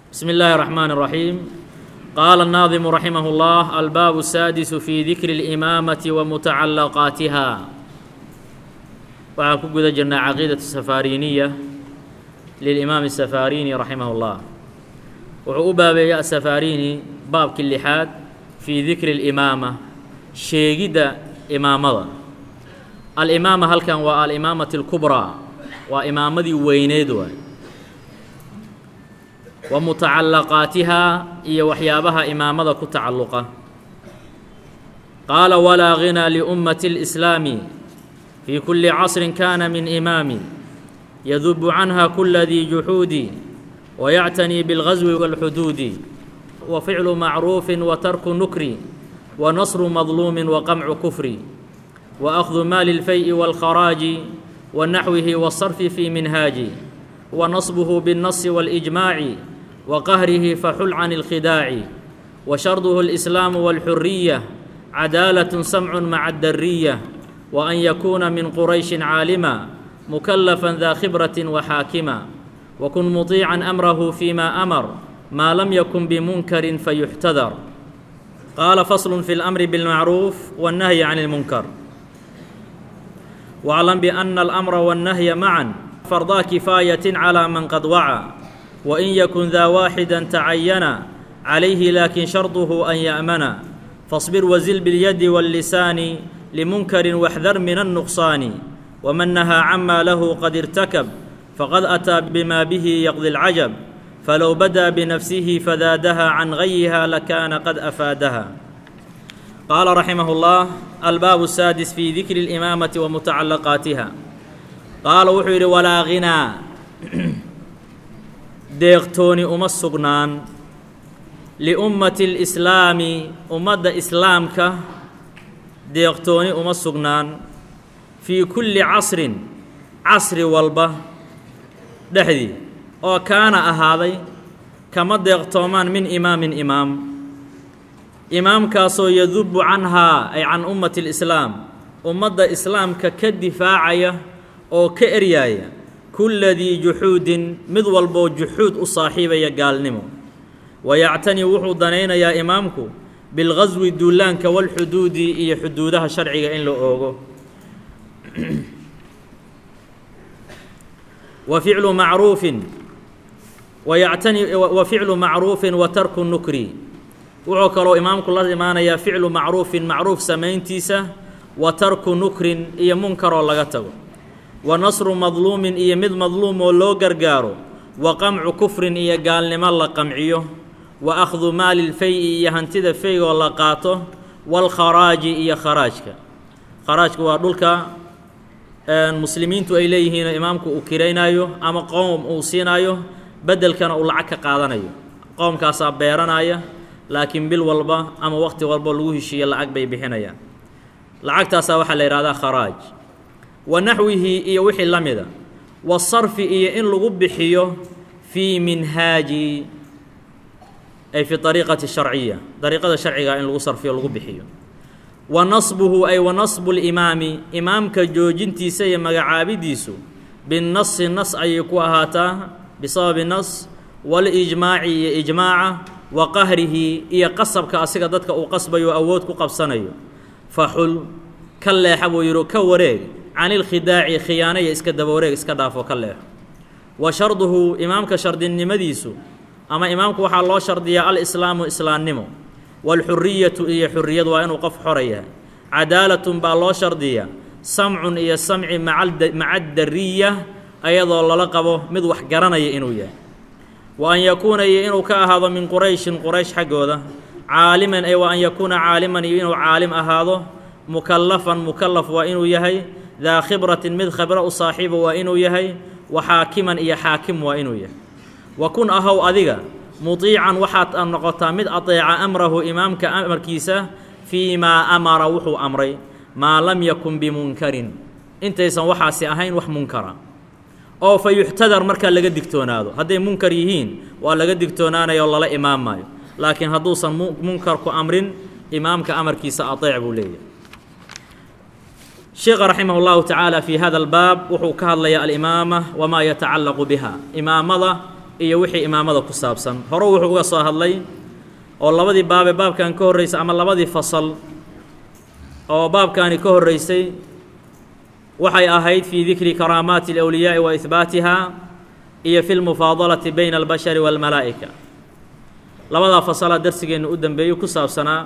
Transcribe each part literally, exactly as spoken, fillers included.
بسم الله الرحمن الرحيم. قال الناظم رحمه الله: الباب السادس في ذكر الإمامة ومتعلقاتها. وعن كجد جرنا عقيدة السفارينية للإمام السفاريني رحمه الله. وعقوبة بيا السفاريني باب كل حاد في ذكر الإمامة شيجد إمامة. الإمامة هل كان والإمامة الكبرى وإمامة وينيدوا ومتعلقاتها إيه وحيابها إمامة كتعلقة. قال: ولا غنى لأمة الإسلام في كل عصر كان من إمام يذب عنها كل ذي جحود ويعتني بالغزو والحدود وفعل معروف وترك نكر ونصر مظلوم وقمع كفر وأخذ مال الفيء والخراج ونحوه والصرف في منهاج ونصبه بالنص والإجماع وقهره فحل عن الخداع وشرطه الإسلام والحرية عدالة سمع مع الدرية وأن يكون من قريش عالما مكلفا ذا خبرة وحاكما وكن مطيعا أمره فيما أمر ما لم يكن بمنكر فيحتذر. قال: فصل في الأمر بالمعروف والنهي عن المنكر. واعلم بأن الأمر والنهي معا فرضا كفاية على من قد وعى وإن يكن ذا واحدا تعينا عليه لكن شرطه أن يأمنا فاصبر وزل باليد واللسان لمنكر واحذر من النقصان ومن نهى عما له قد ارتكب فقد أتى بما به يقضي العجب فلو بدا بنفسه فذادها عن غيها لكان قد أفادها. قال رحمه الله: الباب السادس في ذكر الإمامة ومتعلقاتها. قال وحير: ولا غنى deeqtooni uma sugnaan liummati lislaami ummadda islaamka deeqtooni uma sugnaan fii kulli casrin casri walba dhexdii oo kaana ahaaday kama deeqtoomaan min imaamin imaam imaamkaasoo yadubu canhaa ay can ummati lislaam ummadda islaamka ka difaacaya oo ka eryaaya kulla dii juxuudin mid walboo juxuud u saaxiibaya gaalnimo wayactani wuxuu danaynayaa imaamku bilghaswi duulaanka walxuduudi iyo xuduudaha sharciga in la oogo wa ficlu macruufin wayactani wa ficlu macruufin wa tarku nukri wuxuu kaloo imaamku la imaanayaa ficlu macruufin macruuf samayntiisa wa tarku nukrin iyo munkaroo laga tago wa nasru madluumin iyo mid madluum oo loo gargaaro wa qamcu kufrin iyo gaalnimo la qamciyo wa akhdu maali lfay-i iyo hantida feygoo la qaato walkharaaji iyo kharaajka kharaajka waa dhulka muslimiintu ay leeyihiin imaamku uu kiraynayo ama qoom uu siinayo beddelkana uu lacag ka qaadanayo qoomkaasaa beeranaya laakiin bil walba ama waqti walba lagu heshiiye lacag bay bixinayaan lacagtaasaa waxaa la yidhahdaa kharaaj wanaxwihi iyo wixii la mida wasarfi iyo in lagu bixiyo fii minhaaji ay fi ariiqati sharciya dariiqada sharciga in lagu sarfiyo lagu bixiyo wa nasbuhu ay wa nasbu limaami imaamka joojintiisa iyo magacaabidiisu binnasi nas ayay ku ahaataa bisababi nas walijmaaci iyo ijmaaca wa qahrihi iyo qasabka asiga dadka uu qasbayo awood ku qabsanayo faxul ka leexa buu yidhi ka wareeg can ilkhidaaci khiyaanaya iska daba wareeg iska dhaafo ka leexo wa sharduhu imaamka shardinimadiisu ama imaamku waxaa loo shardiyaa alislaamu islaamnimo waalxuriyatu iyo xuriyad waa inuu qof xora yahay cadaalatun baa loo shardiyaa samcun iyo samci maca dariya ayadoo lala qabo mid wax garanaya inuu yahay wa an yakuuna iyo inuu ka ahaado min qurayshin quraysh xaggooda caaliman ay wa an yakuuna caaliman iyo inuu caalim ahaado mukallafan mukallaf waa inuu yahay daa khibratin mid khibro u saaxiiba waa inuu yahay wa xaakiman iyo xaakim waa inuu yahay wa kun ahow adiga mutiican waxaad noqotaa mid ateeca amrahu imaamka amarkiisa fii maa amara wuxuu amray maa lam yakun bimunkarin intaysan waxaasi ahayn wax munkara oo fa yuxtadar markaa laga digtoonaado hadday munkar yihiin waa laga digtoonaanaya oo lala imaamaayo laakiin hadduusan munkarku amrin imaamka amarkiisa ateec buu leeyahay. sheekha raximah اllahu tacaala fii hada albaab wuxuu ka hadlayaa alimaama wamaa yatacallaqu biha imaamada iyo wixii imaamada ku saabsan hore wuxuu uga soo hadlay oo labadii baabe baabkan ka horreysay ama labadii fasal oo baabkaani ka horreysay waxay ahayd fii dikri karaamaati alawliyaa'i wa ihbaatiha iyo fi lmufaadalati bayna albashari waalmalaa'ika labadaa fasalaa darsigeenna u dambeeyey ku saabsanaa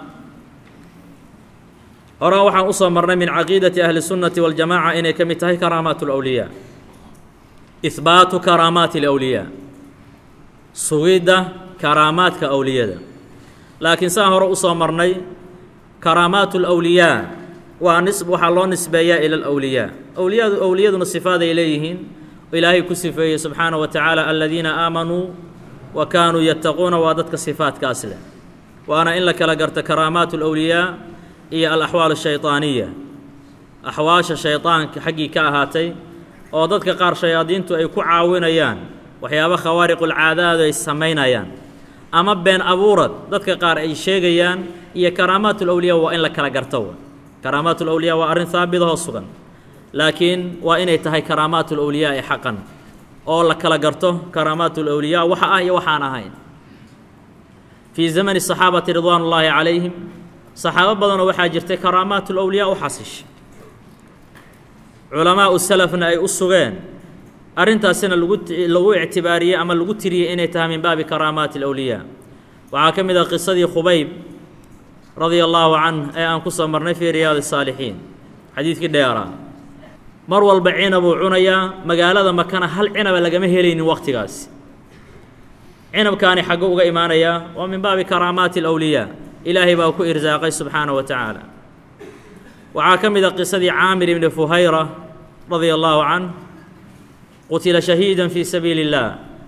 horaa waxaan u soo marnay min caqiidati ahli sunnati waljamaaca inay ka mid tahay karaamaatu alawliyaa ihbaatu karaamaati alawliyaa sugidda karaamaadka awliyada laakiin saan hore u soo marnay karaamaatu alawliyaa waa nis waxaa loo nisbeeyaa ila alawliyaa awliyadu awliyaduna sifaaday leeyihiin ilaahay ku sifeeyey subxaana wa tacaala aladiina aamanuu wa kaanuu yattaquuna waa dadka sifaadkaas leh waana in la kala garto karaamaatu alawliyaa iyo alaxwaal ashaydaaniya axwaasha shaydaanka xaggii ka ahaatay oo dadka qaar shayaadiintu ay ku caawinayaan waxyaaba khawaariqulcaadaadu ay samaynayaan ama been abuurad dadka qaar ay sheegayaan iyo karaamaatu alawliyaa waa in la kala garto karaamaatu alawliyaa waa arrin haabitahoo sugan laakiin waa inay tahay karaamaatu alawliyaa ee xaqan oo la kala garto karaamaatu alawliyaa waxa ah iyo waxaan ahayn fii zamani saxaabati ridwaan ullaahi calayhim saxaabo badanoo waxaa jirtay karaamaatu alawliyaa u xasishay culamaau salafna ay u sugeen arrintaasina lagu lagu ictibaariyey ama lagu tiriyey inay tahay min baabi karaamaati alawliyaa waxaa ka mid ah qisadii khubayb radia allaahu canh ee aan ku soo marnay fii riyaadi saalixiin xadiidkii dheeraa mar walba cinabuu cunayaa magaalada makana hal cinaba lagama helaynin wakhtigaas cinabkaani xaggo uga imaanayaa waa min baabi karaamaati alawliyaa ilaahay baa ku irsaaqay subxaana wa tacaala waxaa ka mid a qisadii caamir ibni fuhayra radia allaahu canh qutila shahiida fii sabiili اllaah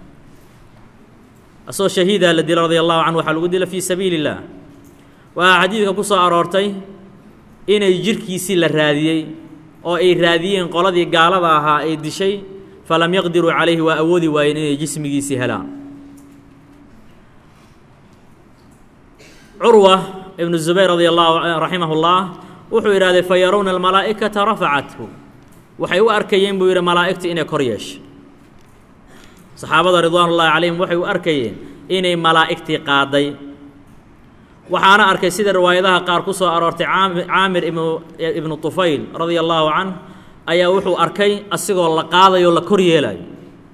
asoo shahiidaa la dila radia allahu canhu waxaa lagu dila fii sabiili اllaah waxaa xadiidka ku soo aroortay inay jirhkiisii la raadiyey oo ay raadiyeen qoladii gaalada ahaa ay dishay falam yaqdiruu calayhi waa awoodi waayeen inay jismigiisii helaan curwa ibnu zubayr radia allahu raximah اllah wuxuu yidhahday fa yarawna almalaa'ikata rafacathu waxay u arkayeen buu yidhi malaa'igta inay kor yeeshay saxaabada ridwaan ullaahi calayhim waxay u arkayeen inay malaa'igtii qaaday waxaana arkay sida riwaayadaha qaar ku soo aroortay caamir ibnu ibnu tufayl radia allaahu canh ayaa wuxuu arkay asigoo la qaadayo la kor yeelayo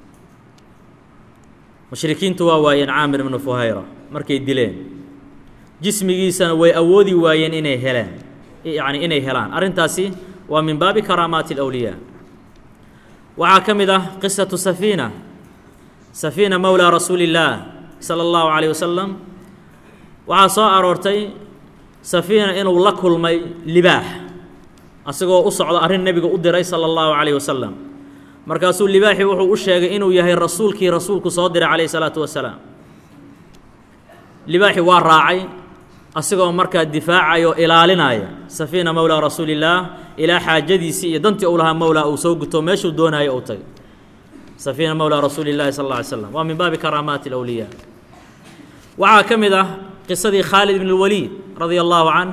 mushrikiintu waa waayeen caamir ibnu fuhayra markay dileen jismigiisana way awoodi waayeen inay heleen yacni inay helaan arrintaasi waa min baabi karaamaati alawliyaa waxaa ka mid ah qisatu safiina safiina mowlaa rasuuli illaah sala allahu calayh wasalam waxaa soo aroortay safiina inuu la kulmay libaax asagoo u socdo arrin nebiga u diray sala allahu calayh wasalam markaasuu libaaxii wuxuu u sheegay inuu yahay rasuulkii rasuulku soo diray calayhi salaatu wasalaam libaaxii waa raacay asigoo markaa difaacaya oo ilaalinaya safiina mowlaa rasuuli illaah ilaa xaajadiisii iyo dantii uu lahaa mowlaa uu soo guto meeshuu doonayo uu tagay safiina mowlaa rasuuli illahi sal alla alay slam waa min baabi karaamaati alawliyaa waxaa ka mid ah qisadii khaalid ibn اlwaliid radia allaahu canh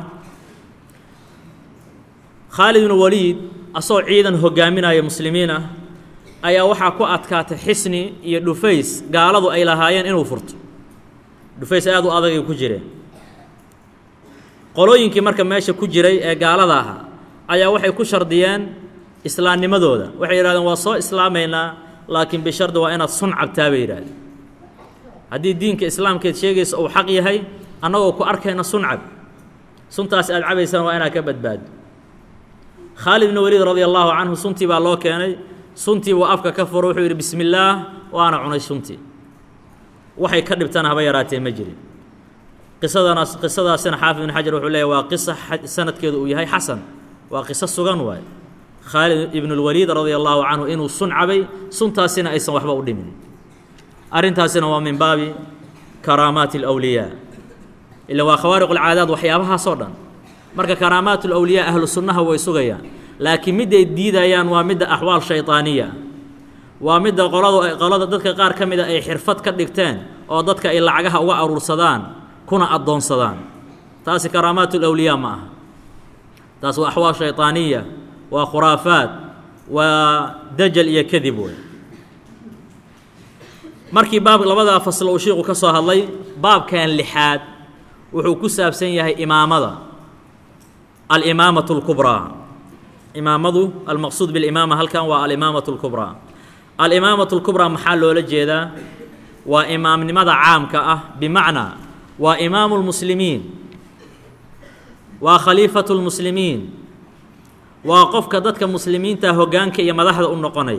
khaalid ibnu waliid asoo ciidan hogaaminaya muslimiin ah ayaa waxaa ku adkaatay xisni iyo dhufays gaaladu ay lahaayeen inuu furto dhufays aad u adagay ku jireen qolooyinkii marka meesha ku jiray ee gaalada ahaa ayaa waxay ku shardiyeen islaamnimadooda waxay yidhahdeen waa soo islaamaynaa laakiin bishardi waa inaad sun cabtaa bay yidhahdeen haddii diinka islaamkeed sheegaysa uu xaq yahay annagoo ku arkayna sun cab suntaas aad cabaysaan waa inaad ka badbaado khaalid ibnu waliid radia allaahu canhu suntii baa loo keenay suntii buu afka ka furo wuxuu yidhi bismi illaah waana cunay suntii waxay ka dhibtana haba yaraatee ma jirin qisadanaas qisadaasina xaafid ibn xajar wuxuu leeyahy waa qisa sanadkeedu uu yahay xasan waa qiso sugan waaye khaalid ibnu lwaliid radia allaahu canhu inuu sun cabay suntaasina aysan waxba u dhimin arrintaasina waa min baabi karaamaati alawliyaa ila waa khawaariq alcaadaad waxyaabahaasoo dhan marka karaamaat alawliyaa ahlu sunnaha way sugayaan laakiin midday diidayaan waa midda axwaal shaydaaniya waa midda qoladu qolada dadka qaar ka mida ay xirfad ka dhigteen oo dadka ay lacagaha uga aruursadaan kuna addoonsadaan taasi karaamaat alawliyaa ma aha taas waa axwaal shaydaaniya waa khuraafaad waa dajal iyo kadib wey markii baab labada fasl uu sheekhu ka soo hadlay baabkan lixaad wuxuu ku saabsan yahay imaamada al-imaamatu al-kubra imaamadu al-maqsuud bil imaama halkan waa al-imaamatu al-kubra al-imaamatu al-kubra maxaa loola jeedaa waa imaamnimada caamka ah bimacna waa imaamul muslimiin waa khaliifatul muslimiin waa qofka dadka muslimiinta hoggaanka iyo madaxda u noqonaya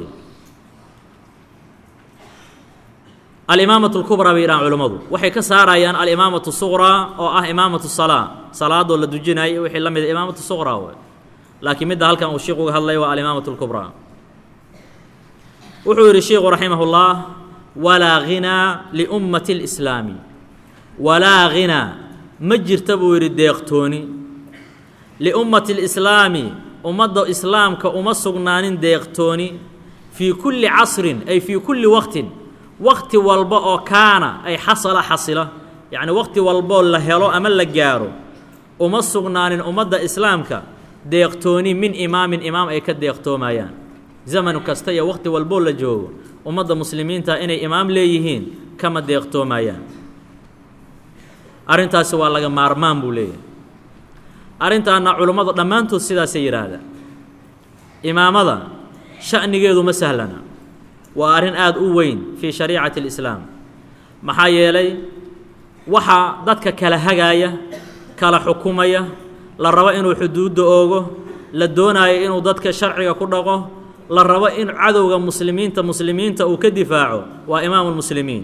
al-imaamatu al-kubra biiraan culimadu waxay ka saarayaan al-imaamatu sughra oo ah imaamatu salaa salaadoo la dujinayo wixii la mid ah imaamatu sughra way laakiin midda halkan uu sheekhu hadlay waa al-imaamatu al-kubra wuxuu yiri sheekhu rahimahullah walaa ghinaa li ummati al-islaami walaa ghinaa ma jirta buu yiri deeqtooni li ummati al-islaami ummadda islaamka uma sugnaanin deeqtooni fii kulli casrin ay fii kulli waqtin waqti walba oo kaana ay xasala xasila yacni waqti walboo la helo ama la gaaro uma sugnaanin ummadda islaamka deeqtooni min imaamin imaam ay ka deeqtoomayaan zaman kasta iyo waqti walboo la joogo ummadda muslimiinta inay imaam leeyihiin kama deeqtoomayaan arrintaasi waa laga maarmaan buu leeyahay arrintaana culummadu dhammaantood sidaasay yidhaahdaan imaamada sha'nigeedu ma sahlana waa arrin aada u weyn fii shariicati alislaam maxaa yeelay waxaa dadka kala hagaaya kala xukumaya la rabo inuu xuduudda oogo la doonaayo inuu dadka sharciga ku dhaqo la rabo in cadowga muslimiinta muslimiinta uu ka difaaco waa imaamulmuslimiin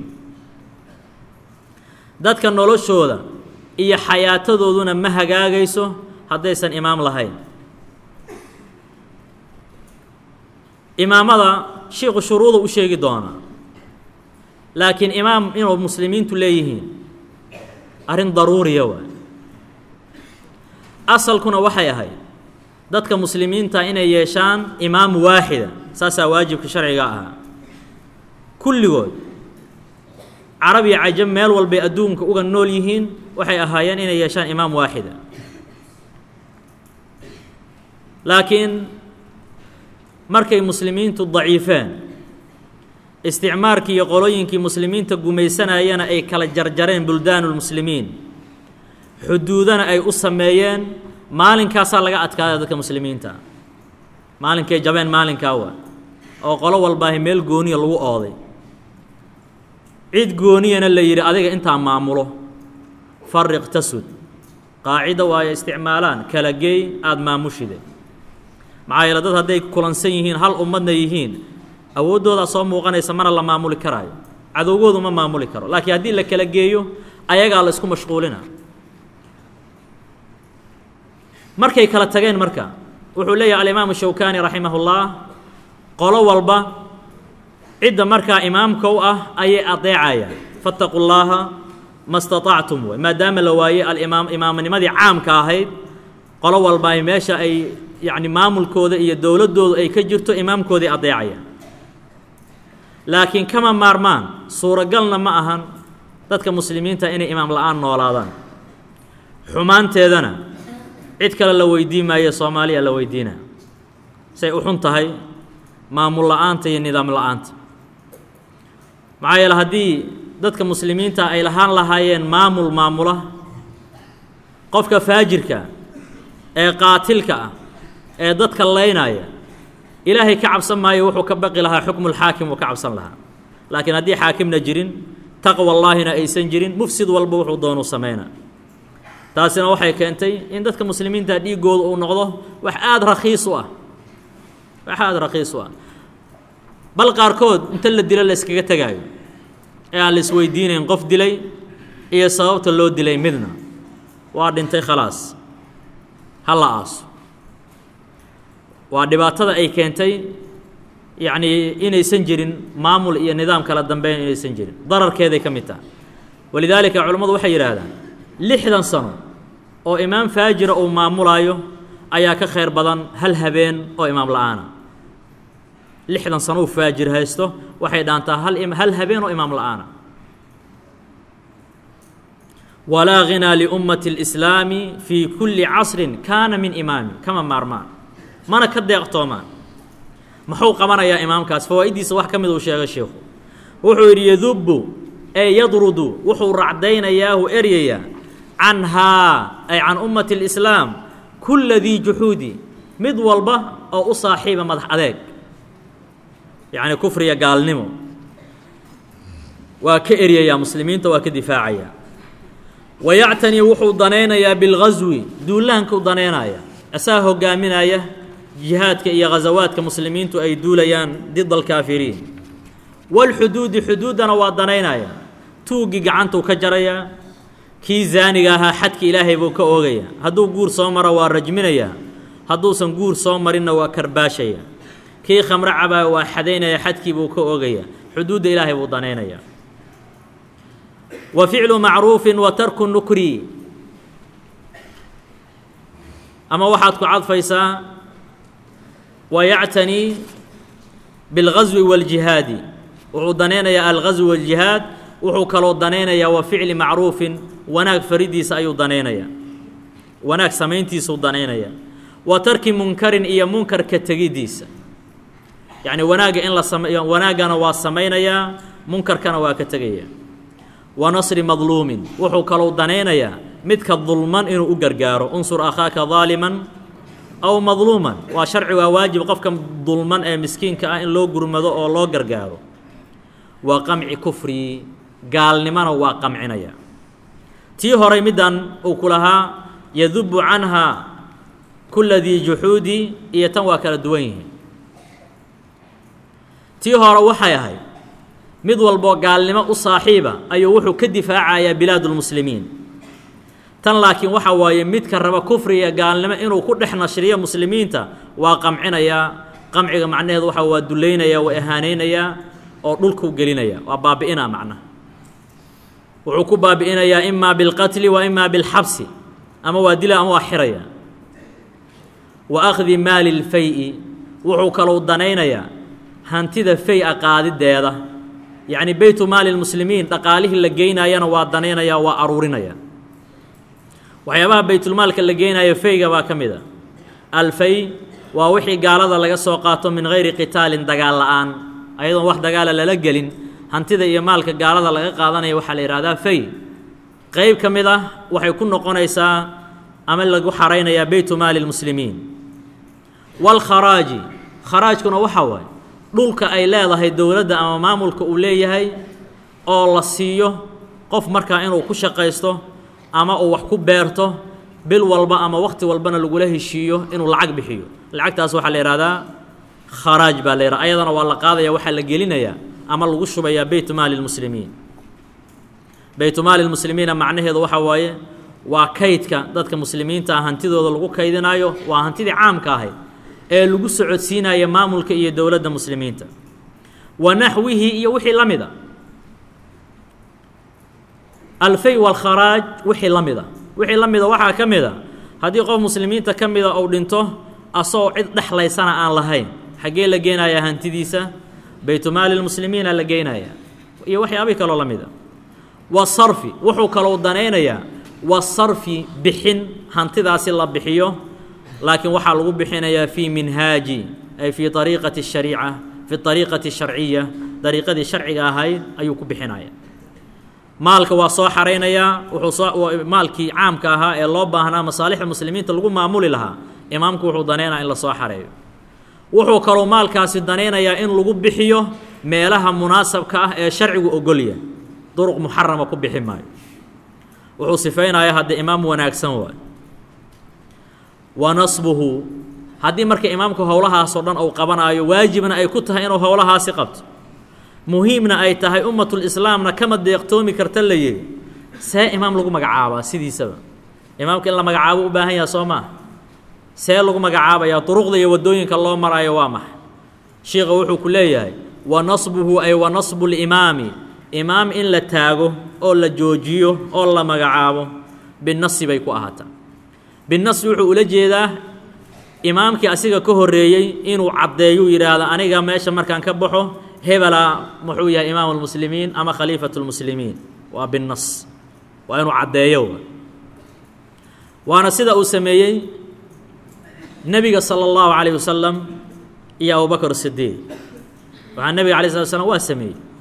dadka noloshooda iyo xayaatadooduna ma hagaagayso haddaysan imaam lahayn imaamada sheekhu shuruuda u sheegi doonaa laakiin imaam inuu muslimiintu leeyihiin arrin daruuriya waay asalkuna waxay ahayd dadka muslimiinta inay yeeshaan imaam waaxida saasaa waajibka sharciga ahaa kulligood carab iyo cajab meel walbay adduunka uga nool yihiin waxay ahaayeen inay yeeshaan imaam waaxida laakiin markay muslimiintu daciifeen isticmaarkii iyo qolooyinkii muslimiinta gumaysanayana ay kala jarjareen buldaanulmuslimiin xuduudana ay u sameeyeen maalinkaasaa laga adkaada dadka muslimiinta maalinkay jabeen maalinkaa waa oo qolo walbaahi meel gooniya lagu ooday cid gooniyana la yidhi adiga intaa maamulo fariq tasud qaacida waayo isticmaalaan kala geey aada maamushide maxaa yeele dad hadday kulansan yihiin hal ummadna yihiin awooddoodaa soo muuqanaysa mana la maamuli karaayo cadowgoodu ma maamuli karo laakiin haddii la kala geeyo ayagaa la isku mashquulina markay kala tageen marka wuxuu leeyahay alimaamu shawkani raximahullah qolo walba cidda markaa imaamka u ah ayay adeecayaan fattaqu llaaha ma staطactum wey maadaama la waayey alimaam imaamnimadii caamka ahayd qolo walbaa meesha ay yacni maamulkooda iyo dowladdoodu ay ka jirto imaamkoodii adeecayaan laakiin kama maarmaan suuragalna ma ahan dadka muslimiinta inay imaam la'aan noolaadaan xumaanteedana cid kale la weydiin maayo soomaaliya la weydiina say u xun tahay maamul la'aanta iyo nidaam la'aanta maxaa yeele haddii dadka muslimiinta ay lahaan lahaayeen maamul maamula qofka faajirka ee qaatilka ah ee dadka leynaya ilaahay ka cabsan maayo wuxuu ka baqi lahaa xukmulxaakim uu ka cabsan lahaa laakiin haddii xaakimna jirin taqwa allaahina aysan jirin mufsid walba wuxuu doonuu sameynaa taasina waxay keentay in dadka muslimiinta dhiigooda uu noqdo wax aada rakhiis u ah wax aada rakhiis u ah bal qaarkood inta la dilo la iskaga tegaayo ee aan la isweydiinayn qof dilay iyo sababta loo dilay midna waa dhintay khalaas ha la aaso waa dhibaatada ay keentay yacnii inaysan jirin maamul iyo nidaam kala dambeyn inaysan jirin dararkeeday ka mid tahay walidaalika culammadu waxay yidhaahdaan lixdan sano oo imaam faajira uu maamulaayo ayaa ka khayr badan hal habeen oo imaam la'aana lixdan sano uu faajir haysto waxay dhaantaa hal hal habeen oo imaam la'aana walaa ghinaa liummati اlislaami fii kulli casrin kaana min imaami kama maarmaan mana ka deeqtoomaan muxuu qabanayaa imaamkaas fawaa'iddiisa wax ka mid uu sheegay sheikhu wuxuu yidhi yadubbu ee yadrudu wuxuu racdaynayaahu eryaya canhaa ay can ummati اlislaam kulla dii juxuudi mid walba oo u saaxiiba madax adeeg yacni kufriya gaalnimo waa ka eryayaa muslimiinta waa ka difaacaya wayactanii wuxuu danaynayaa bilghaswi duulahankuu danaynaya asaa hogaaminaya jihaadka iyo ghasawaadka muslimiintu ay duulayaan dida alkaafiriin walxuduudi xuduuddana waa danaynaya tuuggii gacantuu ka jaraya kii zaaniga ahaa xadki ilaahay buu ka oogaya hadduu guur soo maro waa rajminaya hadduusan guur soo marinna waa karbaashaya kii khamro cabaa waa xadaynaya xadkii buu ka oogaya xuduudda ilaahay buu danaynaya wa ficlu macruufin wa tarku nukri ama waxaad ku cadfaysaa wayactanii bilghaswi wاljihaadi wuxuu danaynayaa alghaswi wاljihaad wuxuu kaloo danaynayaa wa ficli macruufin wanaag faridiisa ayuu danaynayaa wanaag samayntiisuu danaynayaa wa tarki munkarin iyo munkarka tegiddiisa yacni wanaagga in la sameeyo wanaaggana waa samaynayaa munkarkana waa ka tegaya wa nasri madluumin wuxuu kaloo danaynayaa midka dulman inuu u gargaaro unsur akhaaka daaliman aw madluuman waa sharci waa waajib qofka dulman ee miskiinka ah in loo gurmado oo loo gargaaro waa qamci kufri gaalnimana waa qamcinaya tii horay middan uu ku lahaa yadubu canhaa kulla dii juxuudi iyo tan waa kala duwan yihiin tii hore waxay ahayd mid walboo gaalnimo u saaxiiba ayuu wuxuu ka difaacayaa bilaadulmuslimiin tan laakiin waxa waaye midka raba kufriga gaalnimo inuu ku dhex nashriyo muslimiinta waa qamcinayaa qamciga macnaheedu waxa waa dulaynayaa waa ihaanaynayaa oo dhulkuu gelinaya waa baabi'inaa macnaha wuxuu ku baabi'inayaa imaa bilqatli wa imaa bilxabsi ama waa dila ama waa xiraya wa akhdi maali lfay-i wuxuu kalou danaynayaa hantida fay-a qaadideeda yacni beytu maali lmuslimiin dhaqaalihii la geynaayana waa danaynayaa waa aruurinaya waxyaabaha baytulmaalka la geynayo fayga baa ka mid a alfay waa wixii gaalada laga soo qaato min hayri qitaalin dagaal la'aan ayadoon wax dagaala lala gelin hantida iyo maalka gaalada laga qaadanaya waxaa la yidhahdaa fay qeyb ka mid ah waxay ku noqonaysaa ama lagu xaraynayaa beytu maali lmuslimiin waalkharaaji kharaajkuna waxaa waaye dhulka ay leedahay dowladda ama maamulka uu leeyahay oo la siiyo qof markaa inuu ku shaqaysto ama uu wax ku beerto bil walba ama waqti walbana lagula heshiiyo inuu lacag bixiyo lacagtaas waxaa la yidhahdaa kharaaj baa la yidhaha ayadana waa la qaadaya waxaa la gelinayaa ama lagu shubayaa beytu maali lmuslimiin beytu maali lmuslimiina macnaheedu waxaa waaye waa kaydka dadka muslimiinta ah hantidooda lagu kaydinaayo waa hantidii caamka ahayd ee lagu socodsiinaya maamulka iyo dowladda muslimiinta wa naxwihi iyo wixii la mida alfay walkharaaj wixii la mida wixii la mida waxaa ka mid a haddii qof muslimiinta ka mida uu dhinto asagoo cid dhexlaysana aan lahayn xaggee la geenayaa hantidiisa baytumaali lmuslimiina la geynayaa iyo waxyaabii kaloo la mida wasarfi wuxuu kalou danaynayaa wasarfi bixin hantidaasi la bixiyo laakiin waxaa lagu bixinayaa fii minhaaji ay fii ariiqati shariica fi ariiqati sharciya dariiqadii sharciga ahayd ayuu ku bixinaya maalka waa soo xaraynayaa wuxuu soo maalkii caamka ahaa ee loo baahnaa masaalixda muslimiinta lagu maamuli lahaa imaamku wuxuu danaynayaa in la soo xareeyo wuxuu kaloo maalkaasi danaynayaa in lagu bixiyo meelaha munaasabka ah ee sharcigu ogolya duruq muxarama ku bixi maayo wuxuu sifaynayaa haddii imaam wanaagsan waay wa nasbuhu haddii marka imaamku howlahaasoo dhan uu qabanaayo waajibna ay ku tahay inuu howlahaasi qabto muhiimna ay tahay ummatulislaamna kama deeqtoomi karta la yihi see imaam lagu magacaabaa sidiisaba imaamka in la magacaabo u baahan yaha soo maaha see lagu magacaabayaa duruqda iyo waddooyinka loo maraayo waa maxay shiikha wuxuu ku leeyahay wa nasbuhu ay wa nasbu limaami imaam in la taago oo la joojiyo oo la magacaabo binasi bay ku ahaataa binasi wuxuu ula jeedaa imaamkii asiga ka horreeyey inuu caddeeyuu yidhaahdo aniga meesha markaan ka baxo hebelaa muxuu yahay imaamu lmuslimiin ama khaliifatu lmuslimiin waa binnas waa inuu caddeeyo waana sida uu sameeyey nebiga sala allahu calayh wasalam iyo abubakr sidiiq waxaa nebiga alay slat slam waa sameeyey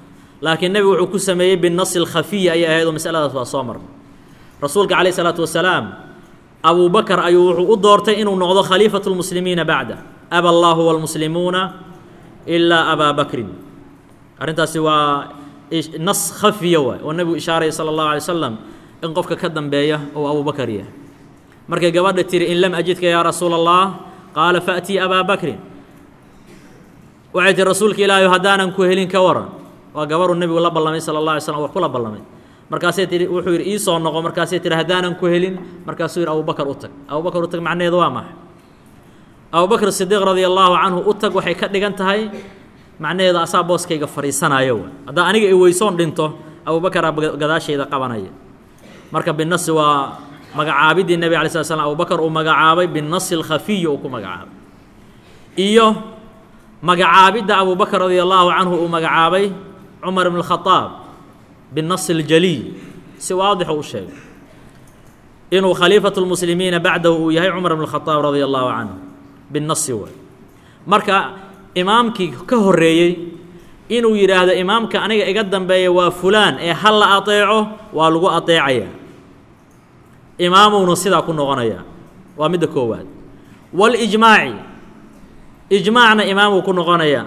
laakiin nebigu wuxuu ku sameeyey binasi alkhafiy ayay ahayd oo masaladaas waa soo marnay rasuulka calayh isalaatu wasalaam abu bakar ayuu wuxuu u doortay inuu noqdo khaliifatu lmuslimiina bacda aba allahu walmuslimuuna ilaa abaa bakrin arrintaasi waa nas khafiya waay oo nebigu ishaaraya sala allahu alay wasalam in qofka ka dambeeya oo abu bakar yahay markay gabadha tiri in lam ajidka yaa rasuula allah qaala faatii abaa bakrin waxay tihi rasuulka ilaahay haddaanan ku helin ka waran waa gabaruu nebigu la ballamay sala allah alay slam wax kula ballamay markaasay tihi wuxuu yidhi ii soo noqo markaasay tihi haddaanan ku helin markaasuu yidhi abubakar u tag abubakar u tag macnaheedu waa maxay abubakr sidiiq radia allahu canhu u tag waxay ka dhigan tahay macnaheedu asaa booskayga fadhiisanaayo wa haddaa aniga i weysoon dhinto abubakaraa gadaashayda qabanaya marka binasi waa magacaabiddii nebi alay slat slam abubakar uu magacaabay binasi alkhafiyi uu ku magacaabay iyo magacaabidda abubakr radia allahu canhu uu magacaabay cumar ibn اkhadaab binasi اljaliy si waadixu u sheegay inuu khaliifatu lmuslimiina bacdahu uu yahay cumar ibn اkhadaab radia allahu canhu binasi waay marka imaamkii ka horreeyey inuu yidhaahdo imaamka aniga iga dambeeya waa fulaan ee hal la ateeco waa lagu ateecayaa imaamuuna sidaa ku noqonaya waa midda koowaad walijmaaci ijmaacna imaamuu ku noqonaya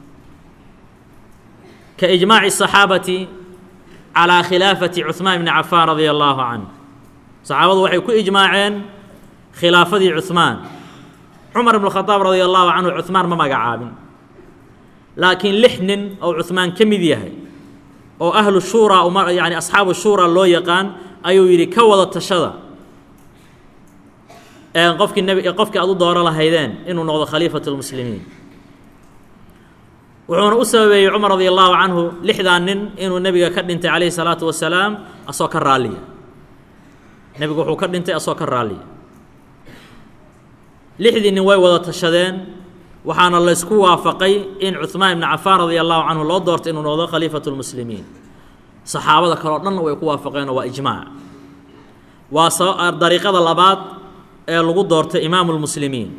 ka ijmaaci الصaxaabati calىa khilaafati cuثmaan bni cafaan radia allahu canh saxaabadu waxay ku ijmaaceen khilaafadii cuثmaan cumar ibn khadaab radia allahu canhu cuثmaan ma magacaabin laakiin lix nin oo cuثmaan ka mid yahay oo ahlu shuura yani asxaabu shuura loo yaqaan ayuu yidhi ka wada tashada qofkii nb qofkii aad u dooro lahaydeen inuu noqdo khaliifatu اlmuslimiin wuxuuna u sababeeyey cumar radia allahu canhu lixdaa nin inuu nebiga ka dhintay calayhi salaatu wasalaam asoo ka raalliya nebigu wuxuu ka dhintay asoo ka raalliya lixdii nin way wada tashadeen waxaana laysku waafaqay in cuثmaan ibni cafaan radia allahu canhu loo doortay inuu noqdo khaliifatu اlmuslimiin saxaabada kaleo dhanna way ku waafaqeen oo waa ijmaac waa dariiqada labaad ee lagu doortay imaamu اlmuslimiin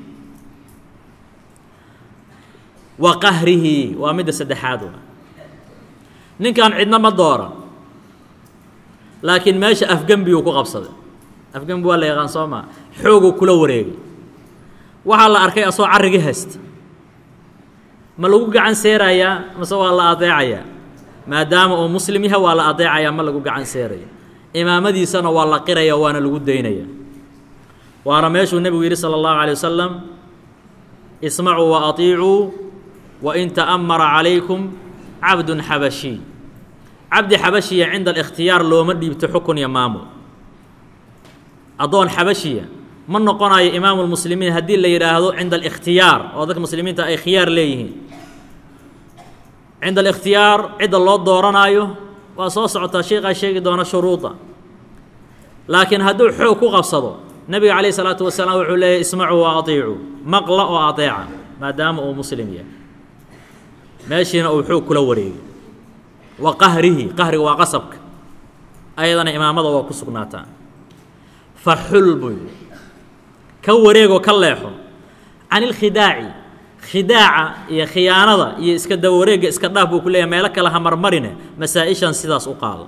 wa qahrihi waa midda saddexaad ninkan cidna ma dooran laakiin meesha afgembiyuu ku qabsaday afgembi waa la yaqaan soo maa xooguu kula wareegay waxaa la arkay asoo carrigii haysta ma lagu gacan seerayaa mase waa la adeecayaa maadaama uu muslim yahay waa la adeecayaa ma lagu gacan seeraya imaamadiisana waa la qiraya waana lagu daynaya waana meeshuu nebigu yidhi salى اllahu عalيه wasalam ismacuu wa aطiicuu wain ta'amara calaykum cabdun xabashiy cabdi xabashiya cinda alikhtiyaar looma dhiibto xukun iyo maamul addoon xabashiya ma noqonayo imaamu lmuslimiin haddii la yidhaahdo cinda alikhtiyaar oo dadka muslimiinta ay khiyaar leeyihiin cinda alikhtiyaar cidda loo dooranaayo waa soo socotaa sheekaa sheegi doona shuruuda laakiin hadduu xoog ku qabsado nebiga calayh isalaatu wasalaam wuxuu leeyahy ismacuu wa atiicuu maqla oo ateeca maadaama uu muslim yahay meeshiina uu xoog kula wareegay wa qahrihi qahriga waa qasabka ayadana imaamada waa ku sugnaataa faxul buu yidhi ka wareegoo ka leexo can ilkhidaaci khidaaca iyo khiyaanada iyo iska daba wareegga iska dhaaf buu ku leeyahay meelo kale ha marmarine masaa-ishan sidaas u qaado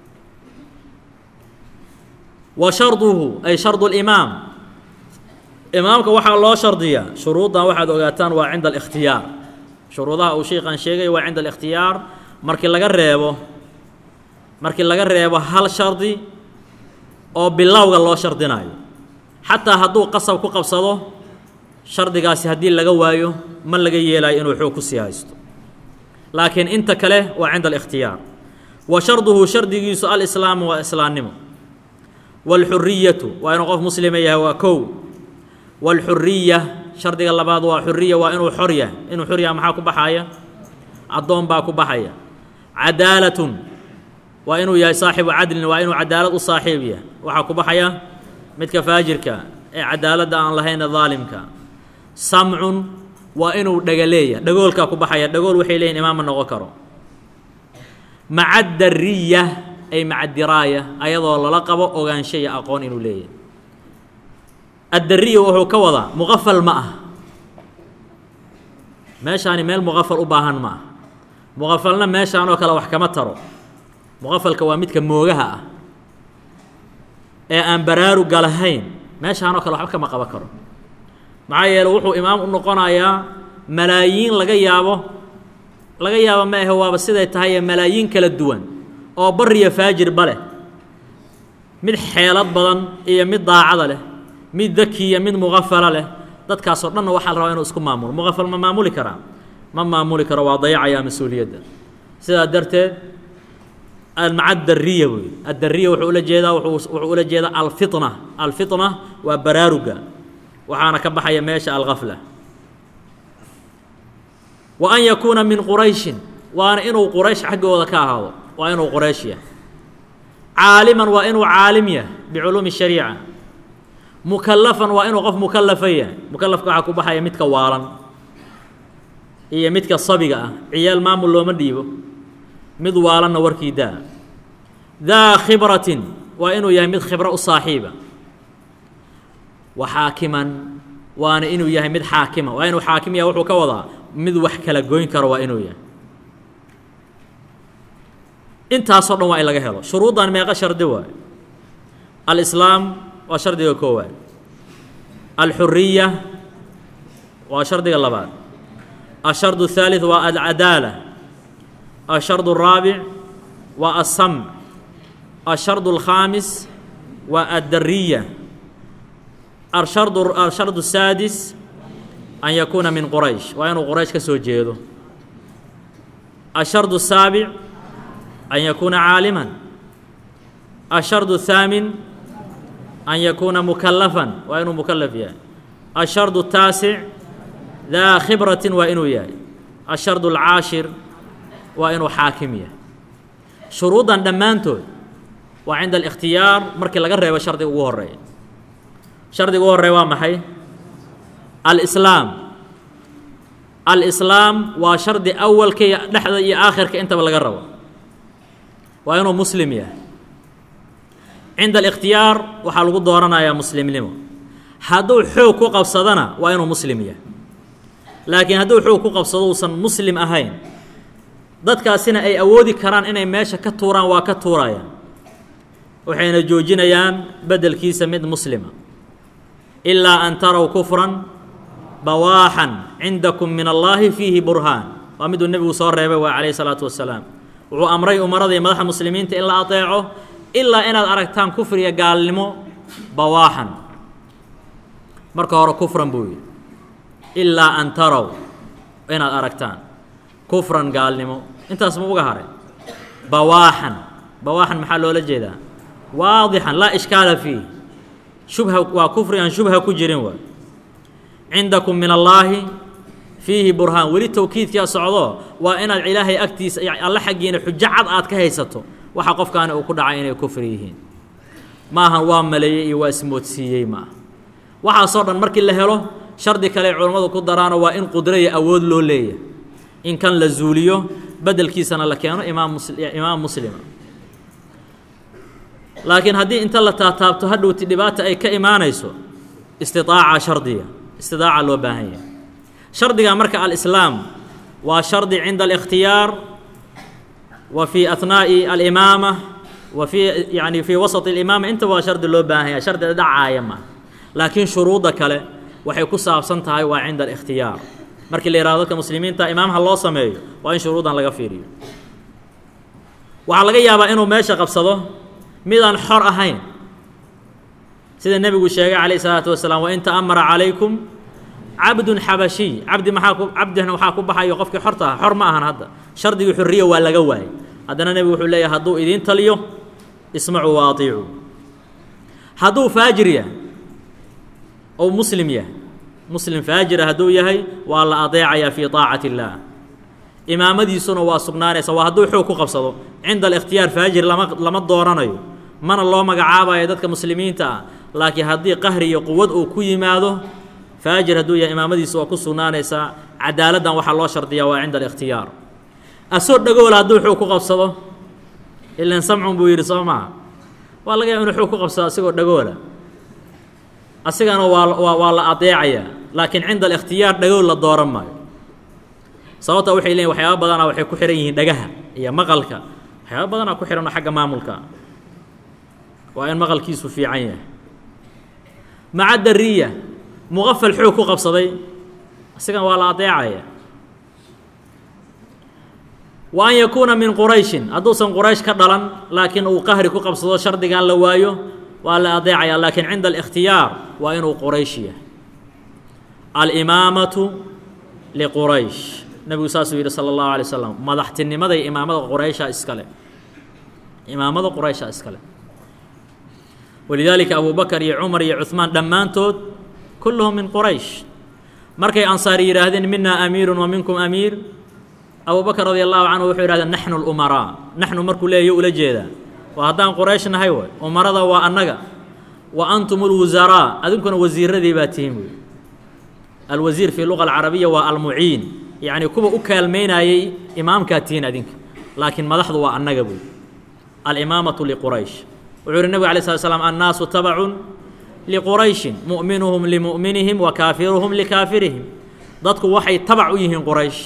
wa sharduhu ay shardu limaam imaamka waxaa loo shardiyaa shuruuddan waxaad ogaataan waa cinda alikhtiyaar shuruudaha uu sheikhan sheegay waa cinda alikhtiyaar markii laga reebo markii laga reebo hal shardi oo bilowga loo shardinayo xataa hadduu qasab ku qabsado shardigaasi haddii laga waayo ma laga yeelayo inuu xoog ku sii haysto laakiin inta kale waa cinda alikhtiyaar wa sharduhu shardigiisu alislaamu waa islaamnimo wاlxuriyatu waa inuu qof muslima yahay waa kow wاlxuriya shardiga labaad waa xuriya waa inuu xor yahay inuu xor yahay maxaa ku baxaya addoon baa ku baxaya cadaalatun waa inuu yahay saaxibu cadlin waa inuu cadaalad u saaxiib yahay waxaa ku baxaya midka faajirka ee cadaaladda aan lahayna daalimka samcun waa inuu dhega leeyahay dhagoolkaa ku baxaya dhagool waxay leeyihin imaam ma noqon karo maca dariya ay maca diraaya ayadoo lala qabo ogaansho iyo aqoon inuu leeyahay addariya wuxuu ka wadaa muqafal ma ah meeshaani meel muqafal u baahan ma ah muqafalna meeshaan oo kale wax kama taro muqafalka waa midka moogaha ah ee aan baraaruga lahayn meeshaan oo kale waxba kama qaban karo maxaa yeele wuxuu imaam u noqonayaa malaayiin laga yaabo laga yaabo ma ahe waaba siday tahay malaayiin kala duwan oo bariya faajir bale mid xeelad badan iyo mid daacada leh mid dakiya mid muqafala leh dadkaas oo dhan waxa la rabaa inuu isku maamulo muqafal ma maamuli karaa ma maamuli karo waa dayacaya mas'uuliyadda sidaa darteed المع الدرية الدرية وحول جيدا وحول جيدا الفطنة الفطنة وبرارجة وحنا كبح يماشى الغفلة وأن يكون من قريش وأنا إنه قريش حقه وذكاء وإنه قريشية عالما وإنه عالمية بعلوم الشريعة مكلفا وإنه غف مكلفية مكلف كعكو بح يمتك وارا هي متك الصبيغة عيال مامو لو مديبو mid waalanna warkii daa daa khibratin waa inuu yahay mid khibro u saaxiiba wa xaakiman waana inuu yahay mid xaakima waa inuu xaakim yahay wuxuu ka wadaa mid wax kala goyn karo waa inuu yahay intaasoo dhan waa in laga helo shuruudan meeqa shardi waay alislaam waa shardiga koowaad alxuriya waa shardiga labaad ashardu الثالث waa alcadaala الشرط الرابع والسمع الشرط الخامس والدرية الشرط الشرط السادس أن يكون من قريش وأنا قريش كسوجيدو الشرط السابع أن يكون عالما الشرط الثامن أن يكون مكلفا وأنا مكلف يعني الشرط التاسع ذا خبرة وإنه يعني الشرط العاشر وإنه حاكمية شروطا دمانتو وعند الاختيار مركي لغا ريبا شرط ugu horeeya shardiga ugu horeeya waa maxay الإسلام الإسلام waa shardi awalka iyo dhaxda iyo aakhirka intaba laga rabo waa inuu muslim yahay عند الاختيار waxa lagu dooranayaa muslimnimo haduu xoog ku qabsadana waa inuu muslim yahay laakiin haduu xoog ku qabsado uusan muslim ahayn dadkaasina ay awoodi karaan inay meesha ka tuuraan waa ka tuurayaan waxayna joojinayaan bedelkiisa mid muslima ilaa an taraw kufran bawaaxan cindakum min allahi fiihi burhaan waa miduu nebigu soo reebay waa calayhi salaatu wasalaam wuxuu amray umarada iyo madaxa muslimiinta in la ateeco ilaa inaad aragtaan kufriga gaalnimo bawaaxan marka hore kufran buu yidhi ilaa an taraw inaad aragtaan kufran gaalnimo intaas ma uga haray bawaaxan bawaaxan maxaa loola jeedaa waadixan laa ishkaala fiih shubha waa kufri aan shubha ku jirin waay cindakum min allaahi fiihi burhaan weli tawkiidkaa socdo waa inaad ilaahay agtiisa alla xaggiina xujo cad aad ka haysato waxa qofkaani uu ku dhacay inay kufri yihiin maahan waa maleeyey iyo waa ismoodsiiyey maaha waxaasoo dhan markii la helo shardi kale culammadu ku daraano waa in qudro iyo awood loo leeyahay in kan la zuuliyo bedelkiisana la keeno imaam muslim imaam muslima laakiin haddii inta la taataabto hadhowti dhibaata ay ka imaanayso istitaaca shardiya istitaaca loo baahan yahay shardiga marka alislaam waa shardi cinda alikhtiyaar wa fii athnaa'i alimaama wa fii yani fii wasati alimaama inta waa shardi loo baahan yahay shardi dhacaaya ma laakiin shuruudda kale waxay ku saabsan tahay waa cinda alikhtiyaar markii la yiraahdo dadka muslimiinta imaamha loo sameeyo waa in shuruudan laga fiiriyo waxaa laga yaabaa inuu meesha qabsado midaan xor ahayn sida nebigu sheegay calayhi salaatu wasalaam wa in ta'amara calaykum cabdun xabashiy cabdi maxaa ku cabdina waxaa ku baxayo qofkii xorta ah xor ma ahan hadda shardigii xurriya waa laga waayay haddana nebigu wuxuu leeyahay hadduu idiin taliyo ismacuu wa atiicuu hadduu faajir yahay oo muslim yahay muslim faajira hadduu yahay waa la adeecayaa fii taacati illaah imaamadiisuna waa sugnaanaysa waa hadduu xoog ku qabsado cinda alikhtiyaar faajir lama lama dooranayo mana loo magacaabayo dadka muslimiinta ah laakiin haddii qahri iyo quwad uu ku yimaado faajir hadduu yahay imaamadiisa waa ku sugnaanaysaa cadaaladdan waxaa loo shardiyaa waa cinda alikhtiyaar asoo dhagoola hadduu xoog ku qabsado ilan samcun buu yidhi soo maha waa laga yaaba inuu xoog ku qabsado asigoo dhagoola asigana waa waa waa la adeecayaa laakiin cinda alikhtiyaar dhagool la dooran maayo sababta waxay leeyihiin waxyaabo badan waxay ku xiran yihiin dhagaha iyo maqalka waxyaabo badan ku xiran xagga maamulka waa in maqalkiisu fiican yahay maca dariya muqafal xoog ku qabsaday isagan waa la adeecaya wa an yakuuna min qurayshin hadduusan quraysh ka dhalan laakiin uu qahri ku qabsado shardigan la waayo waa la adeecaya laakiin cinda alikhtiyaar waa inuu quraysh yahay alimaamatu liquraysh nabigu saasuu yidhi sala allahu alay wasalam madaxtinimada iyo imaamada quraysha iskale imaamada quraysha iskale walidaalika abu bakar iyo cumar iyo cuhmaan dhammaantood kulluhum min quraysh markay ansaari yidhaahdeen mina amiirun wa minkum amiir abu bakr radi allahu canhu wuxuu yidhahdeen naxnu lumaraa naxnu markuu leeyahy ula jeedaa waa haddaan quraysh nahay way umarada waa annaga wa antum lwusaraa adinkuna wasiiradii baa tihiin wey alwasiir fi luga alcarabiya waa almuciin yacni kuwa u kaalmaynayay imaamkaa tihiin adinka laakiin madaxdu waa annaga buy alimaamatu liquraysh wuxuu yihi nabig alay slat slam annaasu tabacun liqurayshin mu'minuhum limu'minihim wa kaafiruhum likaafirihim dadku waxay tabac u yihiin quraysh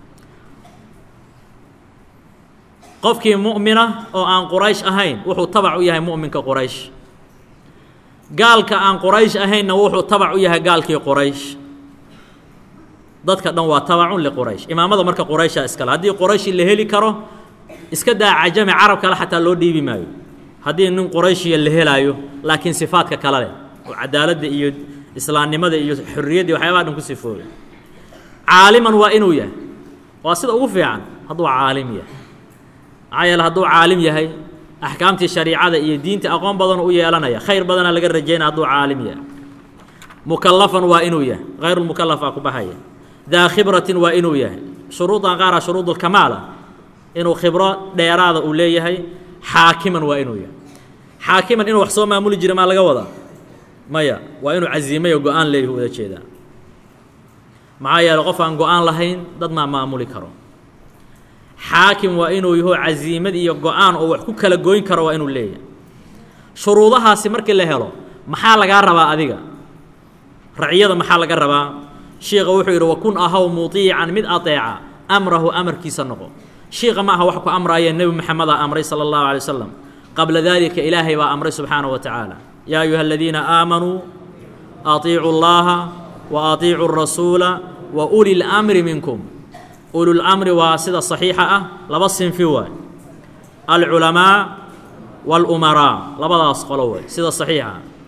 qofkii mu'mina oo aan quraysh ahayn wuxuu tabac u yahay mu'minka quraysh gaalka aan quraysh ahaynna wuxuu tabac u yahay gaalkii quraysh dadka dhan waa tabacun liquraysh imaamada marka qurayshaa iskale haddii qurayshi la heli karo iska daa cajami carab kale xataa loo dhiibi maayo haddii nin qurayshiya la helaayo laakiin sifaadka kale leh oo cadaaladda iyo islaamnimada iyo xorriyadda waxyaabaha dhan ku sifoobay caaliman waa inuu yahay waa sida ugu fiican hadduu caalim yahay maxaa yeele hadduu caalim yahay axkaamtii shariicada iyo diinta aqoon badan u yeelanaya khayr badana laga rajaynaya hadduu caalim yahay mukallafan waa inuu yahay hayrulmukallafaa ku baxaya daa khibratin waa inuu yahay shuruudan qaara shuruudulkamaala inuu khibro dheeraada uu leeyahay xaakiman waa inuu yahay xaakiman inuu wax soo maamuli jira maa laga wadaa maya waa inuu casiimayo go-aan leeyahy wada jeedaa maxaa yeele qof aan go-aan lahayn dad maa maamuli karo xaakim waa inuu yaho casiimad iyo go-aan oo wax ku kala gooyn karo waa inuu leeyahay shuruudahaasi markii la helo maxaa lagaa rabaa adiga raciyada maxaa laga rabaa shiikha wuxuu yidhi wakun ahaw mutiican mid ateeca amrahu amarkiisa noqo shiikha ma aha wax ku amraaya nebi maxamedaa amray sala allahu alay wasalam qabla daalika ilaahay baa amray subxaanahu wa tacaala yaa ayuha aladiina aamanuu atiicu llaha wa atiicu rasuula wa uli lamri minkum ululamri waa sida saxiixa ah laba sinfi waay alculamaa walumaraa labadaas qolo waay sida saxiixa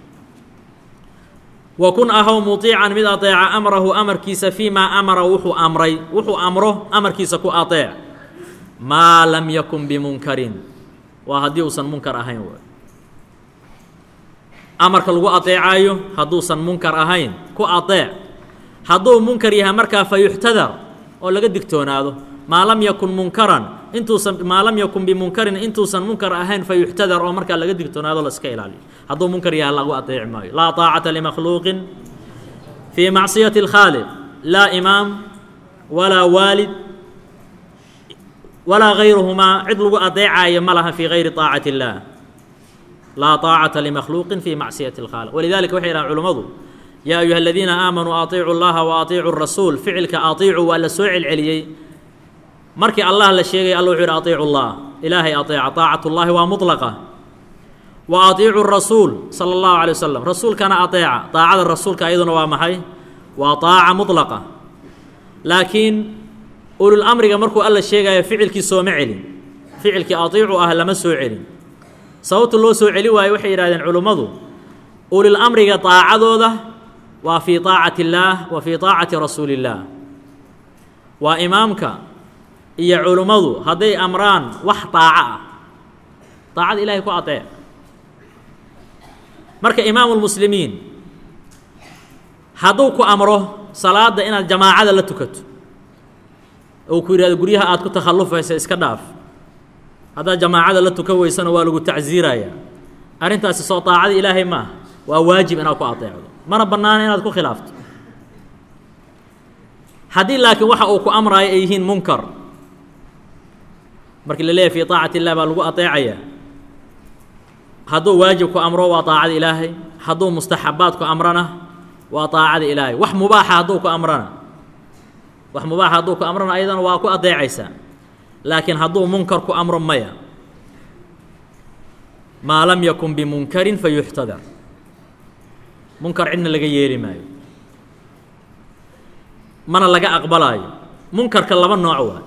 wakun ahaw mutiican mid ateeca amrahu amarkiisa fii maa amara wuxuu amray wuxuu amro amarkiisa ku ateec maa lam yakun bimunkarin waa haddii uusan munkar ahayn waay amarka lagu ateecayo hadduusan munkar ahayn ku ateec hadduu munkar yahay markaa fa yuxtadar oo laga digtoonaado maa lam yakun munkaran intuusan maa lam yakun bimunkarin intuusan munkar ahayn fa yuxtadar oo markaa laga digtoonaado la iska ilaaliyo hadduu munkar yahay lagu ateeci maayo laa taacata limakhluuqin fii macsiyati اlkhaaliq laa imaam walaa waalid walaa gayruhumaa cid lagu adeecaayo ma laha fii gayri طaacati اllah laa طaacata limakhluuqin fii macsiyati اlkhaaliq walidalika waxay yidhahan culummadu yaa ayuha aladiina aamanuu atiicu llaha wa atiicu rasuul ficilka atiicu waa la soo celceliyey markii allah la sheegay alla wuxuu yidhi atiicu llah ilaahay ateeca طaacat ullahi waa muطlaqa wa atiicu rasuul sala allahu alay wasalam rasuulkana ateeca daacada rasuulka iyaduna waa maxay waa طaaca muطlaqa laakiin ulul amriga markuu alla sheegayo ficilkii sooma celin ficilkii atiicu ah lama soo celin sababta loo soo celi waayo waxay yidhahdeen culummadu ulul amriga daacadooda waa fii طaacati اllaah wa fii طaacati rasuuli اllaah waa imaamka iyo culummadu hadday amraan wax daaco ah daacada ilahay ku ateec marka imaamu lmuslimiin hadduu ku amro salaadda inaad jamaacada la tukato ou ku yidhahdo guryaha aad ku takhallufaysa iska dhaaf haddaad jamaacada la tukan weysana waa lagu tacsiirayaa arrintaasi soo daacada ilaahay maaha waa waajib inaad ku ateecdo mana bannaana inaad ku khilaafto haddii laakiin waxa uu ku amraayo ay yihiin munkar markii la leeyahy fii طaacati illah baa lagu ateecayaa hadduu waajib ku amro waa طaacada ilaahay hadduu mustaxabaad ku amrana waa طaacada ilaahay wax mubaaxa hadduu ku amrana wax mubaax hadduu ku amrana ayadana waa ku adeecaysaa laakiin hadduu munkar ku amro maya maa lam yakun bimunkarin fayuxtadar munkar cidna laga yeeli maayo mana laga aqbalaayo munkarka laba nooc waa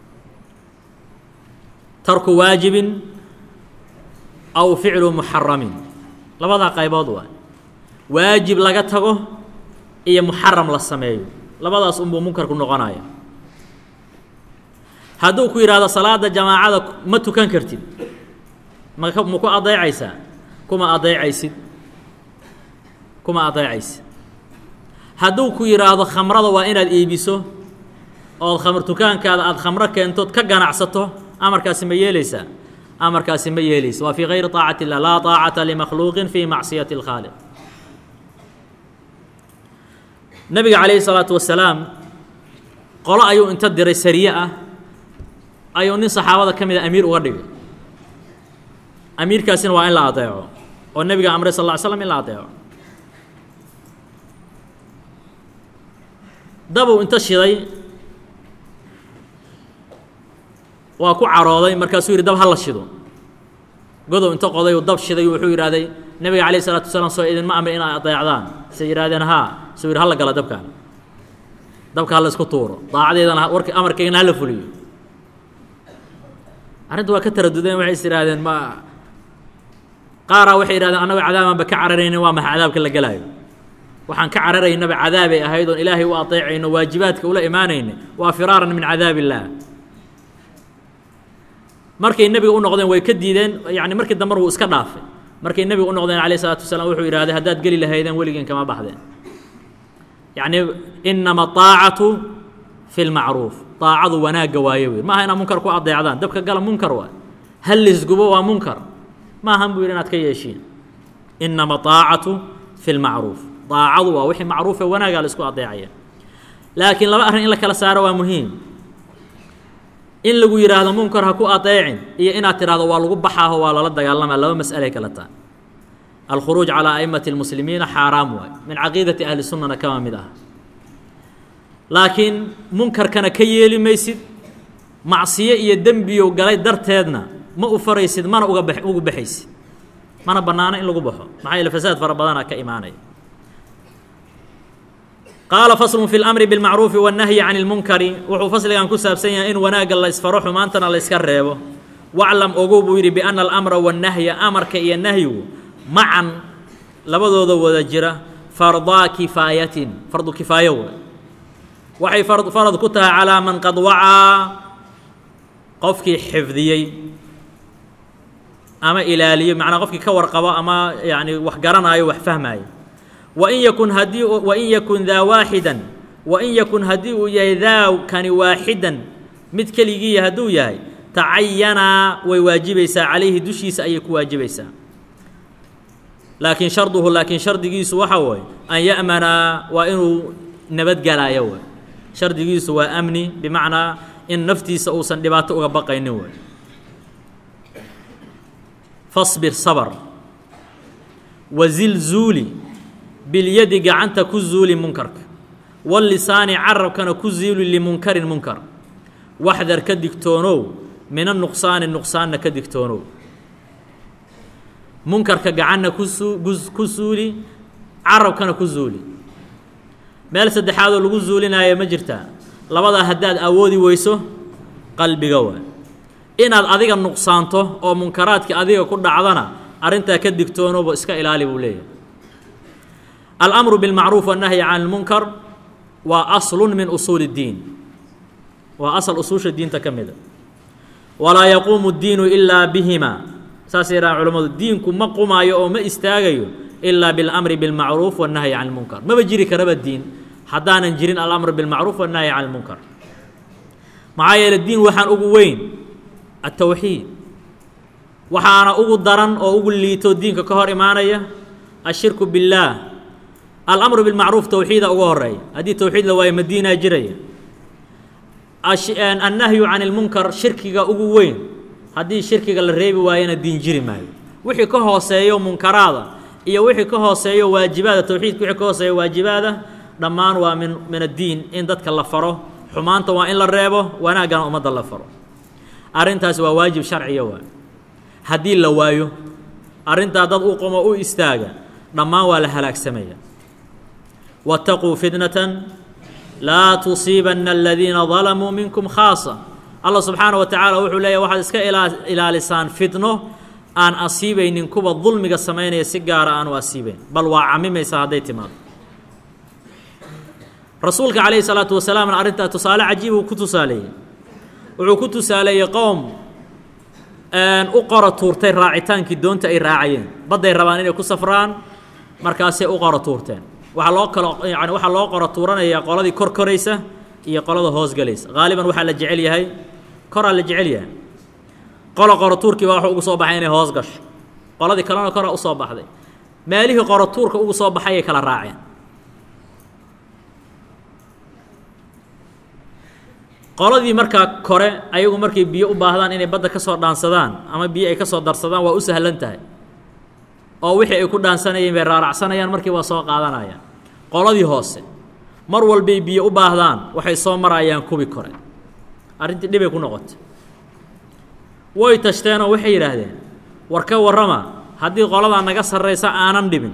tarku waajibin aw ficlu muxaramin labadaa qaybood waa waajib laga tago iyo muxaram la sameeyo labadaas unbuu munkarku noqonaya hadduu ku yidhaahdo salaada jamaacada ma tukan kartid ma ma ku adeecaysaa kuma adeecaysid kuma adeecaysid hadduu ku yidhaahdo khamrada waa inaad iibiso ood khamr tukaankaada aada khamro keentood ka ganacsato amarkaasi ma yeelaysaa amarkaasi ma yeelaysa waa fii gayri طaacati الlah laa طaacata limakhluuqin fii macsiyati اlkhaaliq nabiga calayhi الsalaatu wasalaam qolo ayuu inta diray sariye ah ayuu nin saxaabada ka mida amiir uga dhigay amiirkaasina waa in la adeeco oo nebiga amray sal lla ly slam in la adeeco dabuu inta shiday waa ku carooday markaasuu yidhi dab ha la shido godow inta qoday uu dab shiday wuxuu yidhaahday nebiga calayh isalaatu wasalaam soo idinma amri in ay adeecdaan say yidhahdeen haa suu yidhi hala gala dabkaan dabka ha la isku tuuro daacadeedana warka amarkaygana hala fuliyo arrinta waa ka taradudeen waxay is yidhaahdeen ma qaaraa waxay yidhahdeen annago cadaabanba ka cararaynin waa maxa cadaabka la gelaayo waxaan ka cararaynaba cadaabay ahayd oon ilaahay u adeecayno waajibaadka ula imaanayna waa firaaran min cadaab illaah markay nebiga u noqdeen way ka diideen yani markii dambar wuu iska dhaafay markay nebiga u noqdeen calayh isalaatu wasalaam wuxuu yidhahday haddaad geli lahaydeen weligeen kama baxdeen yacni inama aacatu fi lmacruuf aacadu wanaagga waaye wey maaha inaad munkar ku adeecdaan dabka gala munkar waay hal lisgubo waa munkar maahan buu yidhi inaad ka yeeshiin inama aacatu fi lmacruuf aacadu waa wixii macruufe wanaagaa la isku adeecaya laakiin laba arrin in la kala saaro waa muhiim in lagu yidhaahdo munkar ha ku adeecin iyo inaad tidhahdo waa lagu baxaaho waa lala dagaalamaa laba mas'alay kala tahay alkhuruuj calaa a'immati اlmuslimiina xaaraam waay min caqiidati ahli sunnana kama mid ah laakiin munkarkana ka yeeli maysid macsiyo iyo dembiyow galay darteedna ma u faraysid mana uga ba ugu baxaysid mana bannaano in lagu baxo maxaa yeele fasaad fara badanaa ka imaanaya qaala faslun fi اlamri biاlmacruufi waالnahyi can اlmunkari wuxuu fasligan ku saabsan yahay in wanaagga la isfaro xumaantana la iska reebo waclam ogow buu yidhi biana alamra waالnahya amarka iyo nahyigu macan labadooda wada jira fardaa kifaayatin fardu kifaayo waay waxay farad ku tahay calaa man qad wacaa qofkii xifdiyey ama ilaaliyo macnaa qofkii ka warqabo ama yani wax garanaayo wax fahmaayo wain yakun haddii wain yakun daa waaxidan wain yakun haddii uu yahay daa kani waaxidan mid keligiiya hadduu yahay tacayanaa way waajibaysaa calayhi dushiisa ayay ku waajibaysaa laakiin sharduhu laakiin shardigiisu waxa waaye an ya'manaa waa inuu nabadgelaayo waay shardigiisu waa amni bimacnaa in naftiisa uusan dhibaato uga baqaynin waay fasbir sabr wazil zuuli bilyadi gacanta ku zuuli munkarka wallisaani carabkana ku zuuli limunkarin munkar waxdar ka digtoonow mina nuqsaani nuqsaanna ka digtoonow munkarka gacanna kusuu ku suuli carabkana ku zuuli meel saddexaadoo lagu zuulinaayo ma jirtaa labadaa haddaad awoodi weyso qalbiga waay inaad adiga nuqsaanto oo munkaraadka adiga ku dhacdana arrintaa ka digtoonowba iska ilaali buu leeyahay alamru biاlmacruuf wannahyi can اlmunkar waa aslun min usuuli اddiin waa asal usuusha diinta ka mida walaa yaquumu اddiinu ilaa bihima saasay yidhahaan culammadu diinku ma qumaayo oo ma istaagayo ilaa biاlamri biاlmacruuf wannahyi can اlmunkar maba jiri karaba diin haddaanan jirin alamr biاlmacruuf wannahyi can اlmunkar maxaa yeele diin waxaan ugu weyn atowxiid waxaana ugu daran oo ugu liito diinka ka hor imaanaya ashirku biاllaah alamru biاlmacruuf towxiida uga horeeya haddii towxiid la waayo madiinaa jiraya annahyu can اlmunkar shirkiga ugu weyn haddii shirkiga la reebi waayana diin jiri maayo wixii ka hooseeyo munkaraada iyo wixii ka hooseeyo waajibaada towxiidka wixii ka hooseeyo waajibaada dhammaan waa min min addiin in dadka la faro xumaanta waa in la reebo wanaagana ummadda la faro arrintaas waa waajib sharciya waa haddii la waayo arrintaa dad u qomo u istaaga dhammaan waa la halaagsamaya wattaquu fitnatan laa tusiibanna aladiina dalamuu minkum khaasa allah subxaana wa tacaala wuxuu leeyahy waxaad iska ilaalisaan fitno aan asiibaynin kuwa dulmiga samaynaya si gaara aan u asiibayn bal waa camimaysaa hadday timaado rasuulka calayhi salaatu wasalaamna arrintaa tusaale cajiib uu ku tusaaleeyey wuxuu ku tusaaleeyey qowm u qora tuurtay raacitaankii doonta ay raacayeen badday rabaan inay ku safraan markaasay u qora tuurteen waxaa loo kala yani waxaa loo qora tuuranayaa qoladii kor koraysa iyo qolada hoos galaysa qaaliban waxaa la jecel yahay koraa la jecel yahay qola qora tuurkii baa wuxuu ugu soo baxay inay hoos gasho qoladii kalena koraa u soo baxday meelihii qora tuurka ugu soo baxay ay kala raaceen qoladii markaa kore ayagu markay biyo u baahdaan inay badda ka soo dhaansadaan ama biyo ay ka soo darsadaan waa u sahlan tahay oo wixii ay ku dhaansanayeen bay raaracsanayaan markii waa soo qaadanayaan qoladii hoose mar walbay biyo u baahdaan waxay soo marayaan kubi kore arrintii dhibay ku noqotay way tashteenoo waxay yidhaahdeen war ka warrama haddii qoladaa naga sarraysa aanan dhibin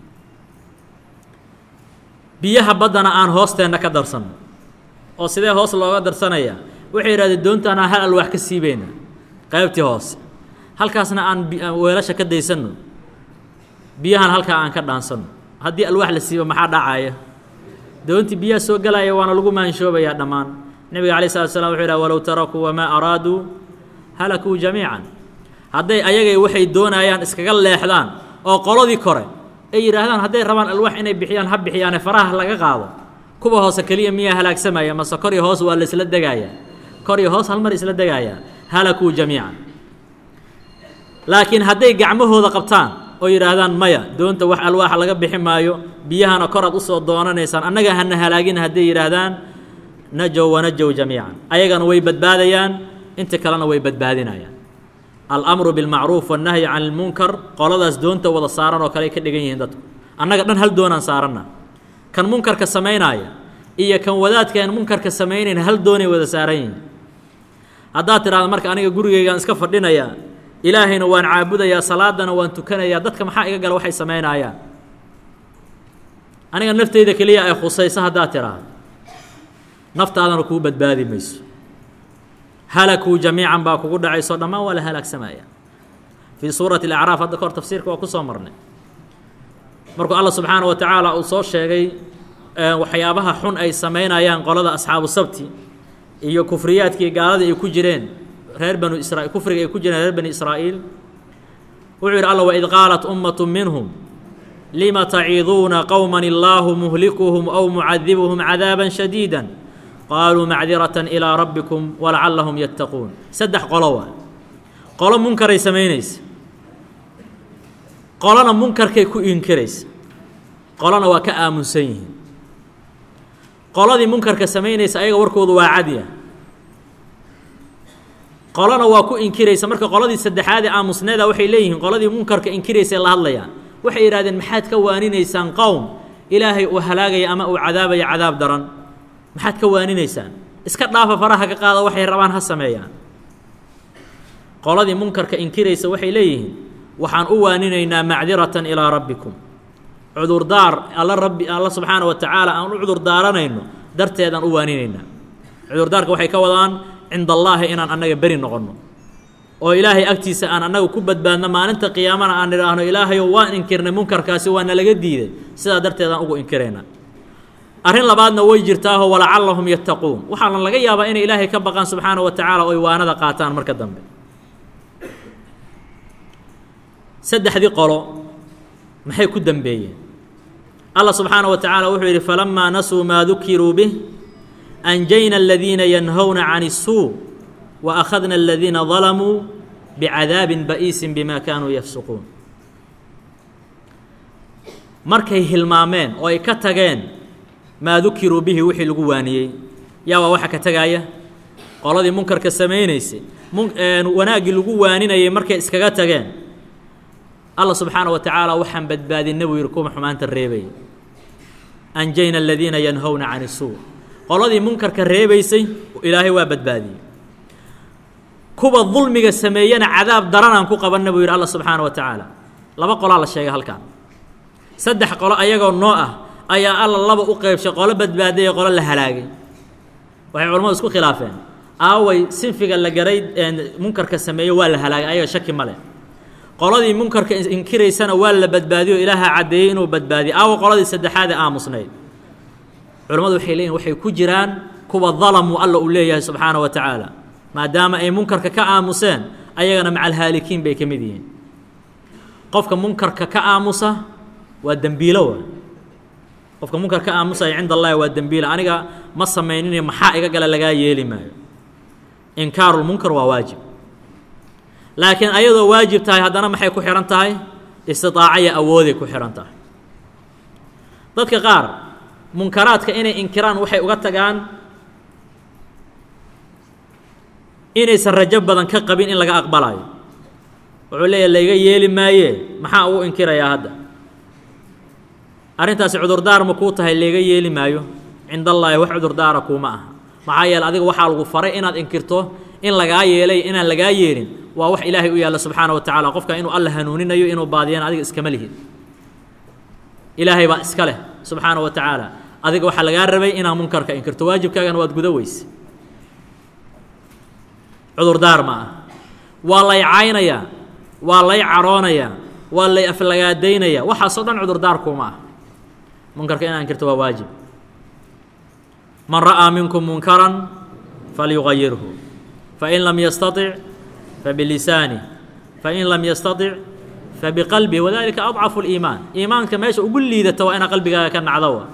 biyaha baddana aan hoosteenna ka darsanno oo sidee hoos looga darsanayaa waxay yidhahdeen doontaana hal alwaax ka siibayna qaybtii hoose halkaasna aan weelasha ka daysanno biyahan halkaa aan ka dhaansanno haddii alwaax la siibo maxaa dhacaya doontii biyaha soo galaya waana lagu maanshoobayaa dhammaan nebiga alay slatu slam wuxuu yidhaha walow tarakuu wamaa araaduu halakuu jamiican hadday ayagay waxay doonayaan iskaga leexdaan oo qoladii kore ay yidhaahdaan hadday rabaan alwaax inay bixiyaan ha bixiyaane faraha laga qaado kuwa hoose keliya miyaa halaagsamaya mase kor iyo hoos waa la isla degayaa kor iyo hoos hal mar isla degayaa halakuu jamiican laakiin hadday gacmahooda qabtaan oo yidhaahdaan maya doonta wax alwaaxa laga bixi maayo biyahana koraad usoo doonanaysaan annaga hana halaagin hadday yidhaahdaan najow wanajow jamiican ayagana way badbaadayaan inta kalena way badbaadinayaan alamru bilmacruuf wannahyi can ilmunkar qoladaas doonta wada saaran oo kale ay ka dhigan yihiin dadku annaga dhan hal doonaan saaranna kan munkarka samaynaaya iyo kan wadaadkaan munkarka samaynayn hal doonay wada saaran yihiin haddaad tidhahdo marka aniga gurigaygaan iska fadhinayaa ilaahayna waan caabudayaa salaadana waan tukanayaa dadka maxaa iga gala waxay samaynayaan aniga naftayda keliya ay khusayso haddaad tidhaahdo naftaadana kuu badbaadi mayso halakuu jamiican baa kugu dhacayso dhammaan waa la halaagsamaya fii suurati alacraaf hadda kahor tafsiirka waa ku soo marnay markuu allah subxaana wa tacaala uu soo sheegay waxyaabaha xun ay samaynayaan qolada asxaabu sabti iyo kufriyaadkii gaaladii ay ku jireen reer banu israa kufriga ay ku jireen reer bani israa'iil wuxuu yidhi alla waid qaalat ummatu minhum lima taciiduuna qowman illaahu muhlikuhum aw mucadibuhum cadaaban shadiida qaaluu macdiratan ilaa rabbikum walacallahum yattaquun saddex qolo waa qolo munkaray samaynaysa qolona munkarkay ku inkiraysa qolona waa ka aamunsan yihiin qoladii munkarka samaynaysa ayaga warkoodu waa cadya qolona waa ku inkiraysa marka qoladii saddexaad ee aamusneeda waxay leeyihiin qoladii munkarka inkiraysa la hadlayaan waxay yidhahdeen maxaad ka waaninaysaan qowm ilaahay uu halaagaya ama uu cadaabaya cadaab daran maxaad ka waaninaysaan iska dhaafa faraha ka qaada waxay rabaan ha sameeyaan qoladii munkarka inkiraysa waxay leeyihiin waxaan u waaninaynaa macdiratan ilaa rabbikum cudurdaar alla rabbi alla subxaana wa tacaala aan u cudur daaranayno darteedaan u waaninaynaa cudurdaarka waxay ka wadaan cinda allaahi inaan annaga beri noqonno oo ilaahay agtiisa aan annaga ku badbaadno maalinta qiyaamana aan idhaahno ilaahayow waan inkirnay munkarkaasi waa nalaga diiday sidaa darteedaan ugu inkiraynaa arrin labaadna way jirtaaho walacallahum yattaquun waxaana laga yaabaa inay ilaahay ka baqaan subxaana wa tacaala oy waanada qaataan marka dambe saddexdii qolo maxay ku dambeeyeen allah subxaana wa tacaala wuxuu yidhi falamaa nasuu maa dukiruu bih anjayna aladiina yanhowna can الsuu wa akhadna aladiina dalamuu bicadaabin ba'iisin bima kaanuu yafsuquun markay hilmaameen oo ay ka tageen maa dukiruu bihi wixii lagu waaniyey yaa waa waxa ka tagaaya qoladii munkarka samaynaysay wanaaggii lagu waaninayay markay iskaga tageen allah subxaana wa tacaala waxaan badbaadinay buu yidhi kuwa xumaanta reebay anjayna aladiina yanhowna can isuu qoladii munkarka reebaysay ilaahay waa badbaadiyey kuwa dulmiga sameeyana cadaab daranaan ku qabanna buu yidhi alla subxaana wa tacaala laba qolaa la sheegay halkan saddex qolo ayagoo noo ah ayaa alla laba u qaybshay qolo badbaadiyay qolo la halaagay waxay culimmadu isku khilaafeen aaway sinfiga la garay munkarka sameeyo waa la halaagay ayaga shaki ma leh qoladii munkarka inkiraysana waa la badbaadiyo ilaaha caddeeyey inuu badbaadiyo aawa qoladii saddexaad ee aamusnayd culimmadu waxay leeyihin waxay ku jiraan kuwa dalamu alla uu leeyahay subxaana wa tacaala maadaama ay munkarka ka aamuseen ayagana maca alhaalikiin bay ka mid yihiin qofka munkarka ka aamusa waa dembiilo wa qofka munkar ka aamusaya cinda allahi waa dembiilo aniga ma samaynin maxaa iga gala lagaa yeeli maayo inkaaru lmunkar waa waajib laakiin ayadoo waajib tahay haddana maxay ku xihan tahay istidaaca awooday ku xihan tahay dadka qaar munkaraadka inay inkiraan waxay uga tagaan inaysan rajo badan ka qabin in laga aqbalayo wuxuu leeyahay layga yeeli maaye maxaa ugu inkirayaa hadda arrintaasi cudurdaar ma kuu tahay layga yeeli maayo cinda allaahi wax cudurdaara kuuma aha maxaa yeele adiga waxaa lagu faray inaad inkirto in lagaa yeelay inaan lagaa yeelin waa wax ilaahay u yaalla subxaana wa tacaala qofka inuu alla hanuuninayo inuu baadiyana adiga iskama lihid ilaahay baa iska leh subxaana wa tacaala adiga waxaa lagaa rabay inaad munkarka inkirto waajibkaagana waad guda weyse cudurdaar ma ah waa lay caynayaa waa lay caroonayaa waa lay aflagaadaynaya waxaasoo dhan cudurdaar kuuma ah munkarka inaad inkirto waa waajib man ra'aa minkum munkaran falyugayirhu fain lam yastaطic fabilisanih fain lam yastaطic fabiqalbihi wadalika adcafu اliimaan iimaanka meesha ugu liidata waa inaa qalbigaaga ka nacdo wa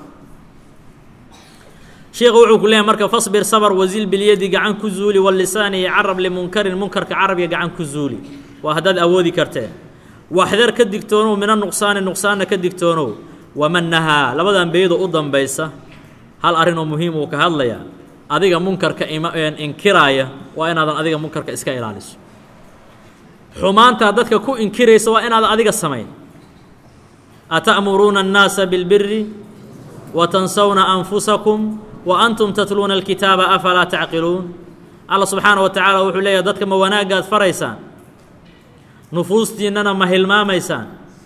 sheekhu wuxuu ku leeyahay marka fasbir sabr wazil bilyadi gacan ku zuuli walisaani carab limunkarin munkarka carabiga gacan ku zuuli waa haddaad awoodi karteen waxdar ka digtoonow mina nuqsaani nuqsaanna ka digtoonow waman nahaa labadan beedo u dambaysa hal arrin oo muhiim uu ka hadlayaa adiga munkarka inkiraaya waa inaadan adiga munkarka iska ilaaliso xumaantaa dadka ku inkiraysa waa inaadan adiga samayn ata'muruuna annaasa bilbiri wa tansawna anfusakum wa antum tatluuna alkitaaba afalaa tacqiluun alla subxaana wa tacaala wuxuu leeyahay dadka ma wanaagaad faraysaan nufuustiinnana ma hilmaamaysaan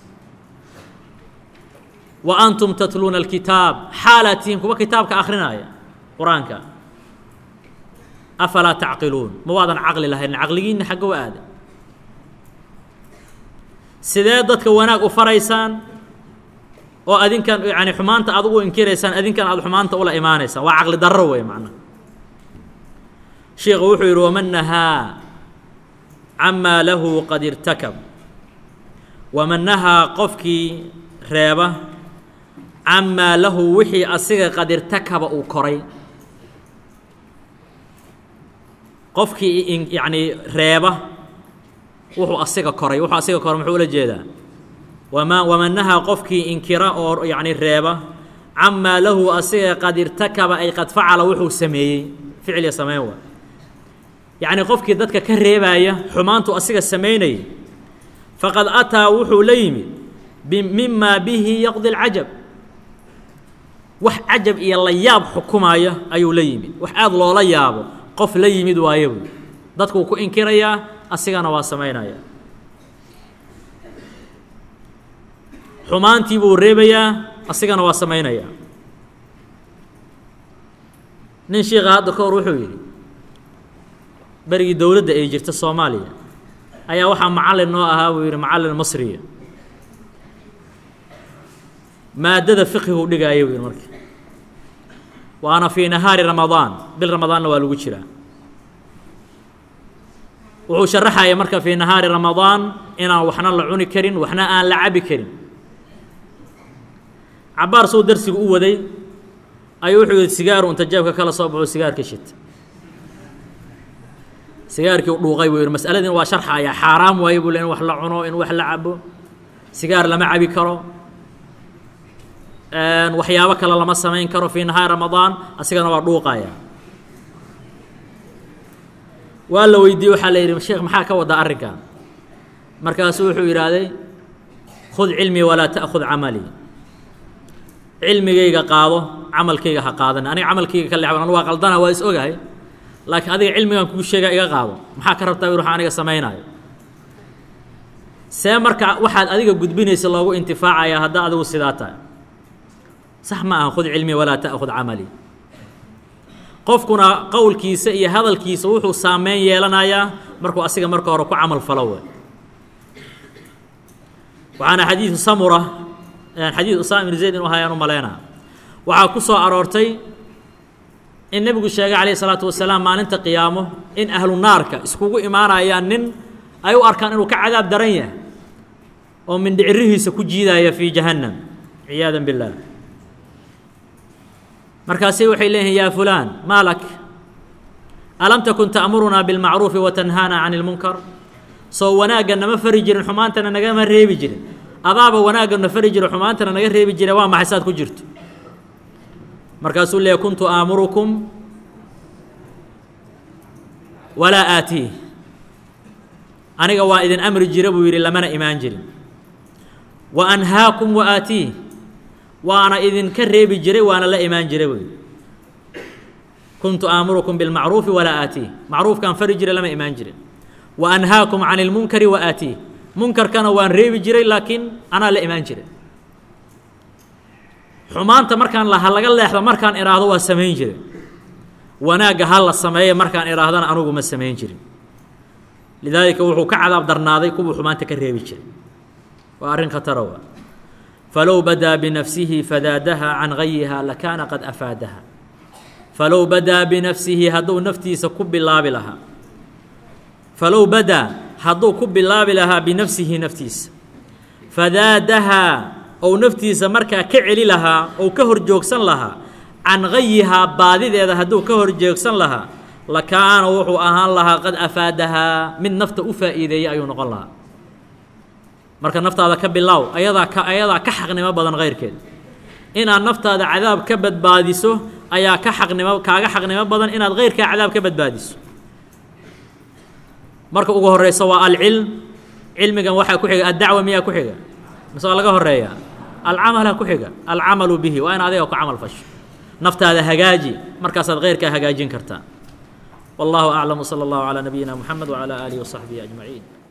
wa antum tatluuna alkitaab xaalaad tihiin kuwa kitaabka akhrinaya qur-aanka afalaa tacqiluun ma waadan caqli lahayn caqligiinna xagga wa aada sidee dadka wanaag u faraysaan oo adinkan yani xumaanta aad ugu inkiraysaan adinkan aad xumaanta ula imaanaysaan waa caqli darro wey macnaha sheikhu wuxuu yidhi waman nahaa camaa lahu qad irtakab waman nahaa qofkii reeba camaa lahu wixii asiga qad irtakaba uu koray qofkii yani reeba wuxuu asiga koray wuxuu asiga koray muxuu ula jeedaa wama waman nahaa qofkii inkira oo yani reeba camaa lahu asiga qad irtakaba ay qad facala wuxuu sameeyey ficliya sameyn waa yacni qofkii dadka ka reebaya xumaantu asiga samaynayay faqad ataa wuxuu la yimid mimaa bihi yaqdi اlcajab wax cajab iyo la yaab xukumaya ayuu la yimid wax aad loola yaabo qof la yimid waayo buy dadku wuu ku inkirayaa asigana waa samaynaya xumaantii buu reebayaa asigana waa samaynayaa nin sheikha hadda ka hor wuxuu yidhi berigii dowladda ay jirta soomaaliya ayaa waxaa macallin noo ahaa buu yidhi macallin masriya maadada fiqhigu dhigaaya buu yidhi marka waana fii nahaari ramadaan bil ramadaanna waa lagu jiraa wuxuu sharaxaya marka fii nahaari ramadaan inaan waxna la cuni karin waxna aan la cabi karin cabaar suu darsigu u waday ayuu wuxuu yidhi sigaaru inta jeebka kala soo baxo sigaarka shita sigaarkii u dhuuqay buu yidhi mas'aladin waa sharxaya xaaraam waaye buu le in wax la cuno in wax la cabo sigaar lama cabi karo waxyaabo kale lama samayn karo fii nahaari ramadaan asigana waa dhuuqaya waa la weydiiyey waxaa la yidhi sheekh maxaa ka wadaa arrinkan markaasuu wuxuu yidhaahday khud cilmii walaa ta'khud camalii cilmigayga qaado camalkayga ha qaadan aniga camalkayga ka leexban waa qaldana waa is ogahay laakiin adiga cilmigan kuu sheega iga qaado maxaa ka rabtaa ruux aniga sameynaayo see marka waxaad adiga gudbinaysa loogu intifaacaya haddaa adigu sidaa tahay sax ma aha khud cilmi walaa ta'khud camali qofkuna qowlkiisa iyo hadalkiisa wuxuu saameyn yeelanayaa markuu asiga marka hore ku camal falo wey waxaana xadiidu samura xadiid usaama ibn zayd inuu hayaan u maleynaa waxaa ku soo aroortay in nebigu sheegay calayhi salaatu wasalaam maalinta qiyaamo in ahlu naarka iskugu imaanayaan nin ay u arkaan inuu ka cadaab daran yahay oo mindhicirihiisa ku jiidaya fii jahannam ciyaadan billaah markaasay waxay leeyihiin yaa fulaan maa lak alam takun ta'murunaa bilmacruufi wa tanhaana cani ilmunkar soo wanaagga nama fari jirin xumaantana nagama reebi jirin adaaba wanaagga na fari jiro xumaantana naga reebi jira waa maxay saad ku jirto markaasuu leeyahy kuntu aamurukum walaa aatiih aniga waa idin amri jira buu yidhi lamana imaan jirin wa anhaakum wa aatiih waana idinka reebi jiray waana la imaan jiray buu yidhi kuntu aamurukum bilmacruufi walaa aatiih macruufkaan fari jiray lama imaan jirin wa anhaakum can ilmunkari wa aatiih munkarkana waan reebi jiray laakiin anaa la imaan jiray xumaanta markaan la ha laga leexdo markaan idhaahdo waa samayn jiray wanaagga ha la sameeya markaan idhaahdana anugu ma samayn jirin lidaalika wuxuu ka cadaab darnaaday kuwuu xumaanta ka reebi jiray waa arrin khatara wa falow badaa binafsihi fadaadaha can gayiha lakaana qad afaadaha falow badaa binafsihi hadduu naftiisa ku bilaabi lahaa falow badaa hadduu ku bilaabi lahaa binafsihi naftiisa fadaadahaa ou naftiisa markaa ka celi lahaa ou ka hor joogsan lahaa can gayihaa baadideeda hadduu ka hor joogsan lahaa lakaana wuxuu ahaan lahaa qad afaadahaa mid nafta u faa'iideeyey ayuu noqon lahaa marka naftaada ka bilaaw ayadaa ka ayadaa ka xaqnimo badan kayrkeed inaad naftaada cadaab ka badbaadiso ayaa ka xaqnimo kaaga xaqnimo badan inaad kayrkaa cadaab ka badbaadiso marka ugu horeysa waa alcilm cilmigan waxaa ku xiga addacwa miyaa ku xiga mise waa laga horeeya alcamala ku xiga alcamalu bihi waa in adiga ku camal fasho naftaada hagaaji markaasaad kayrkaa hagaajin kartaa wallahu aclam sala allahu calaa nabiyina moxamed wacalaa aalihi wasaxbihi ajmaciin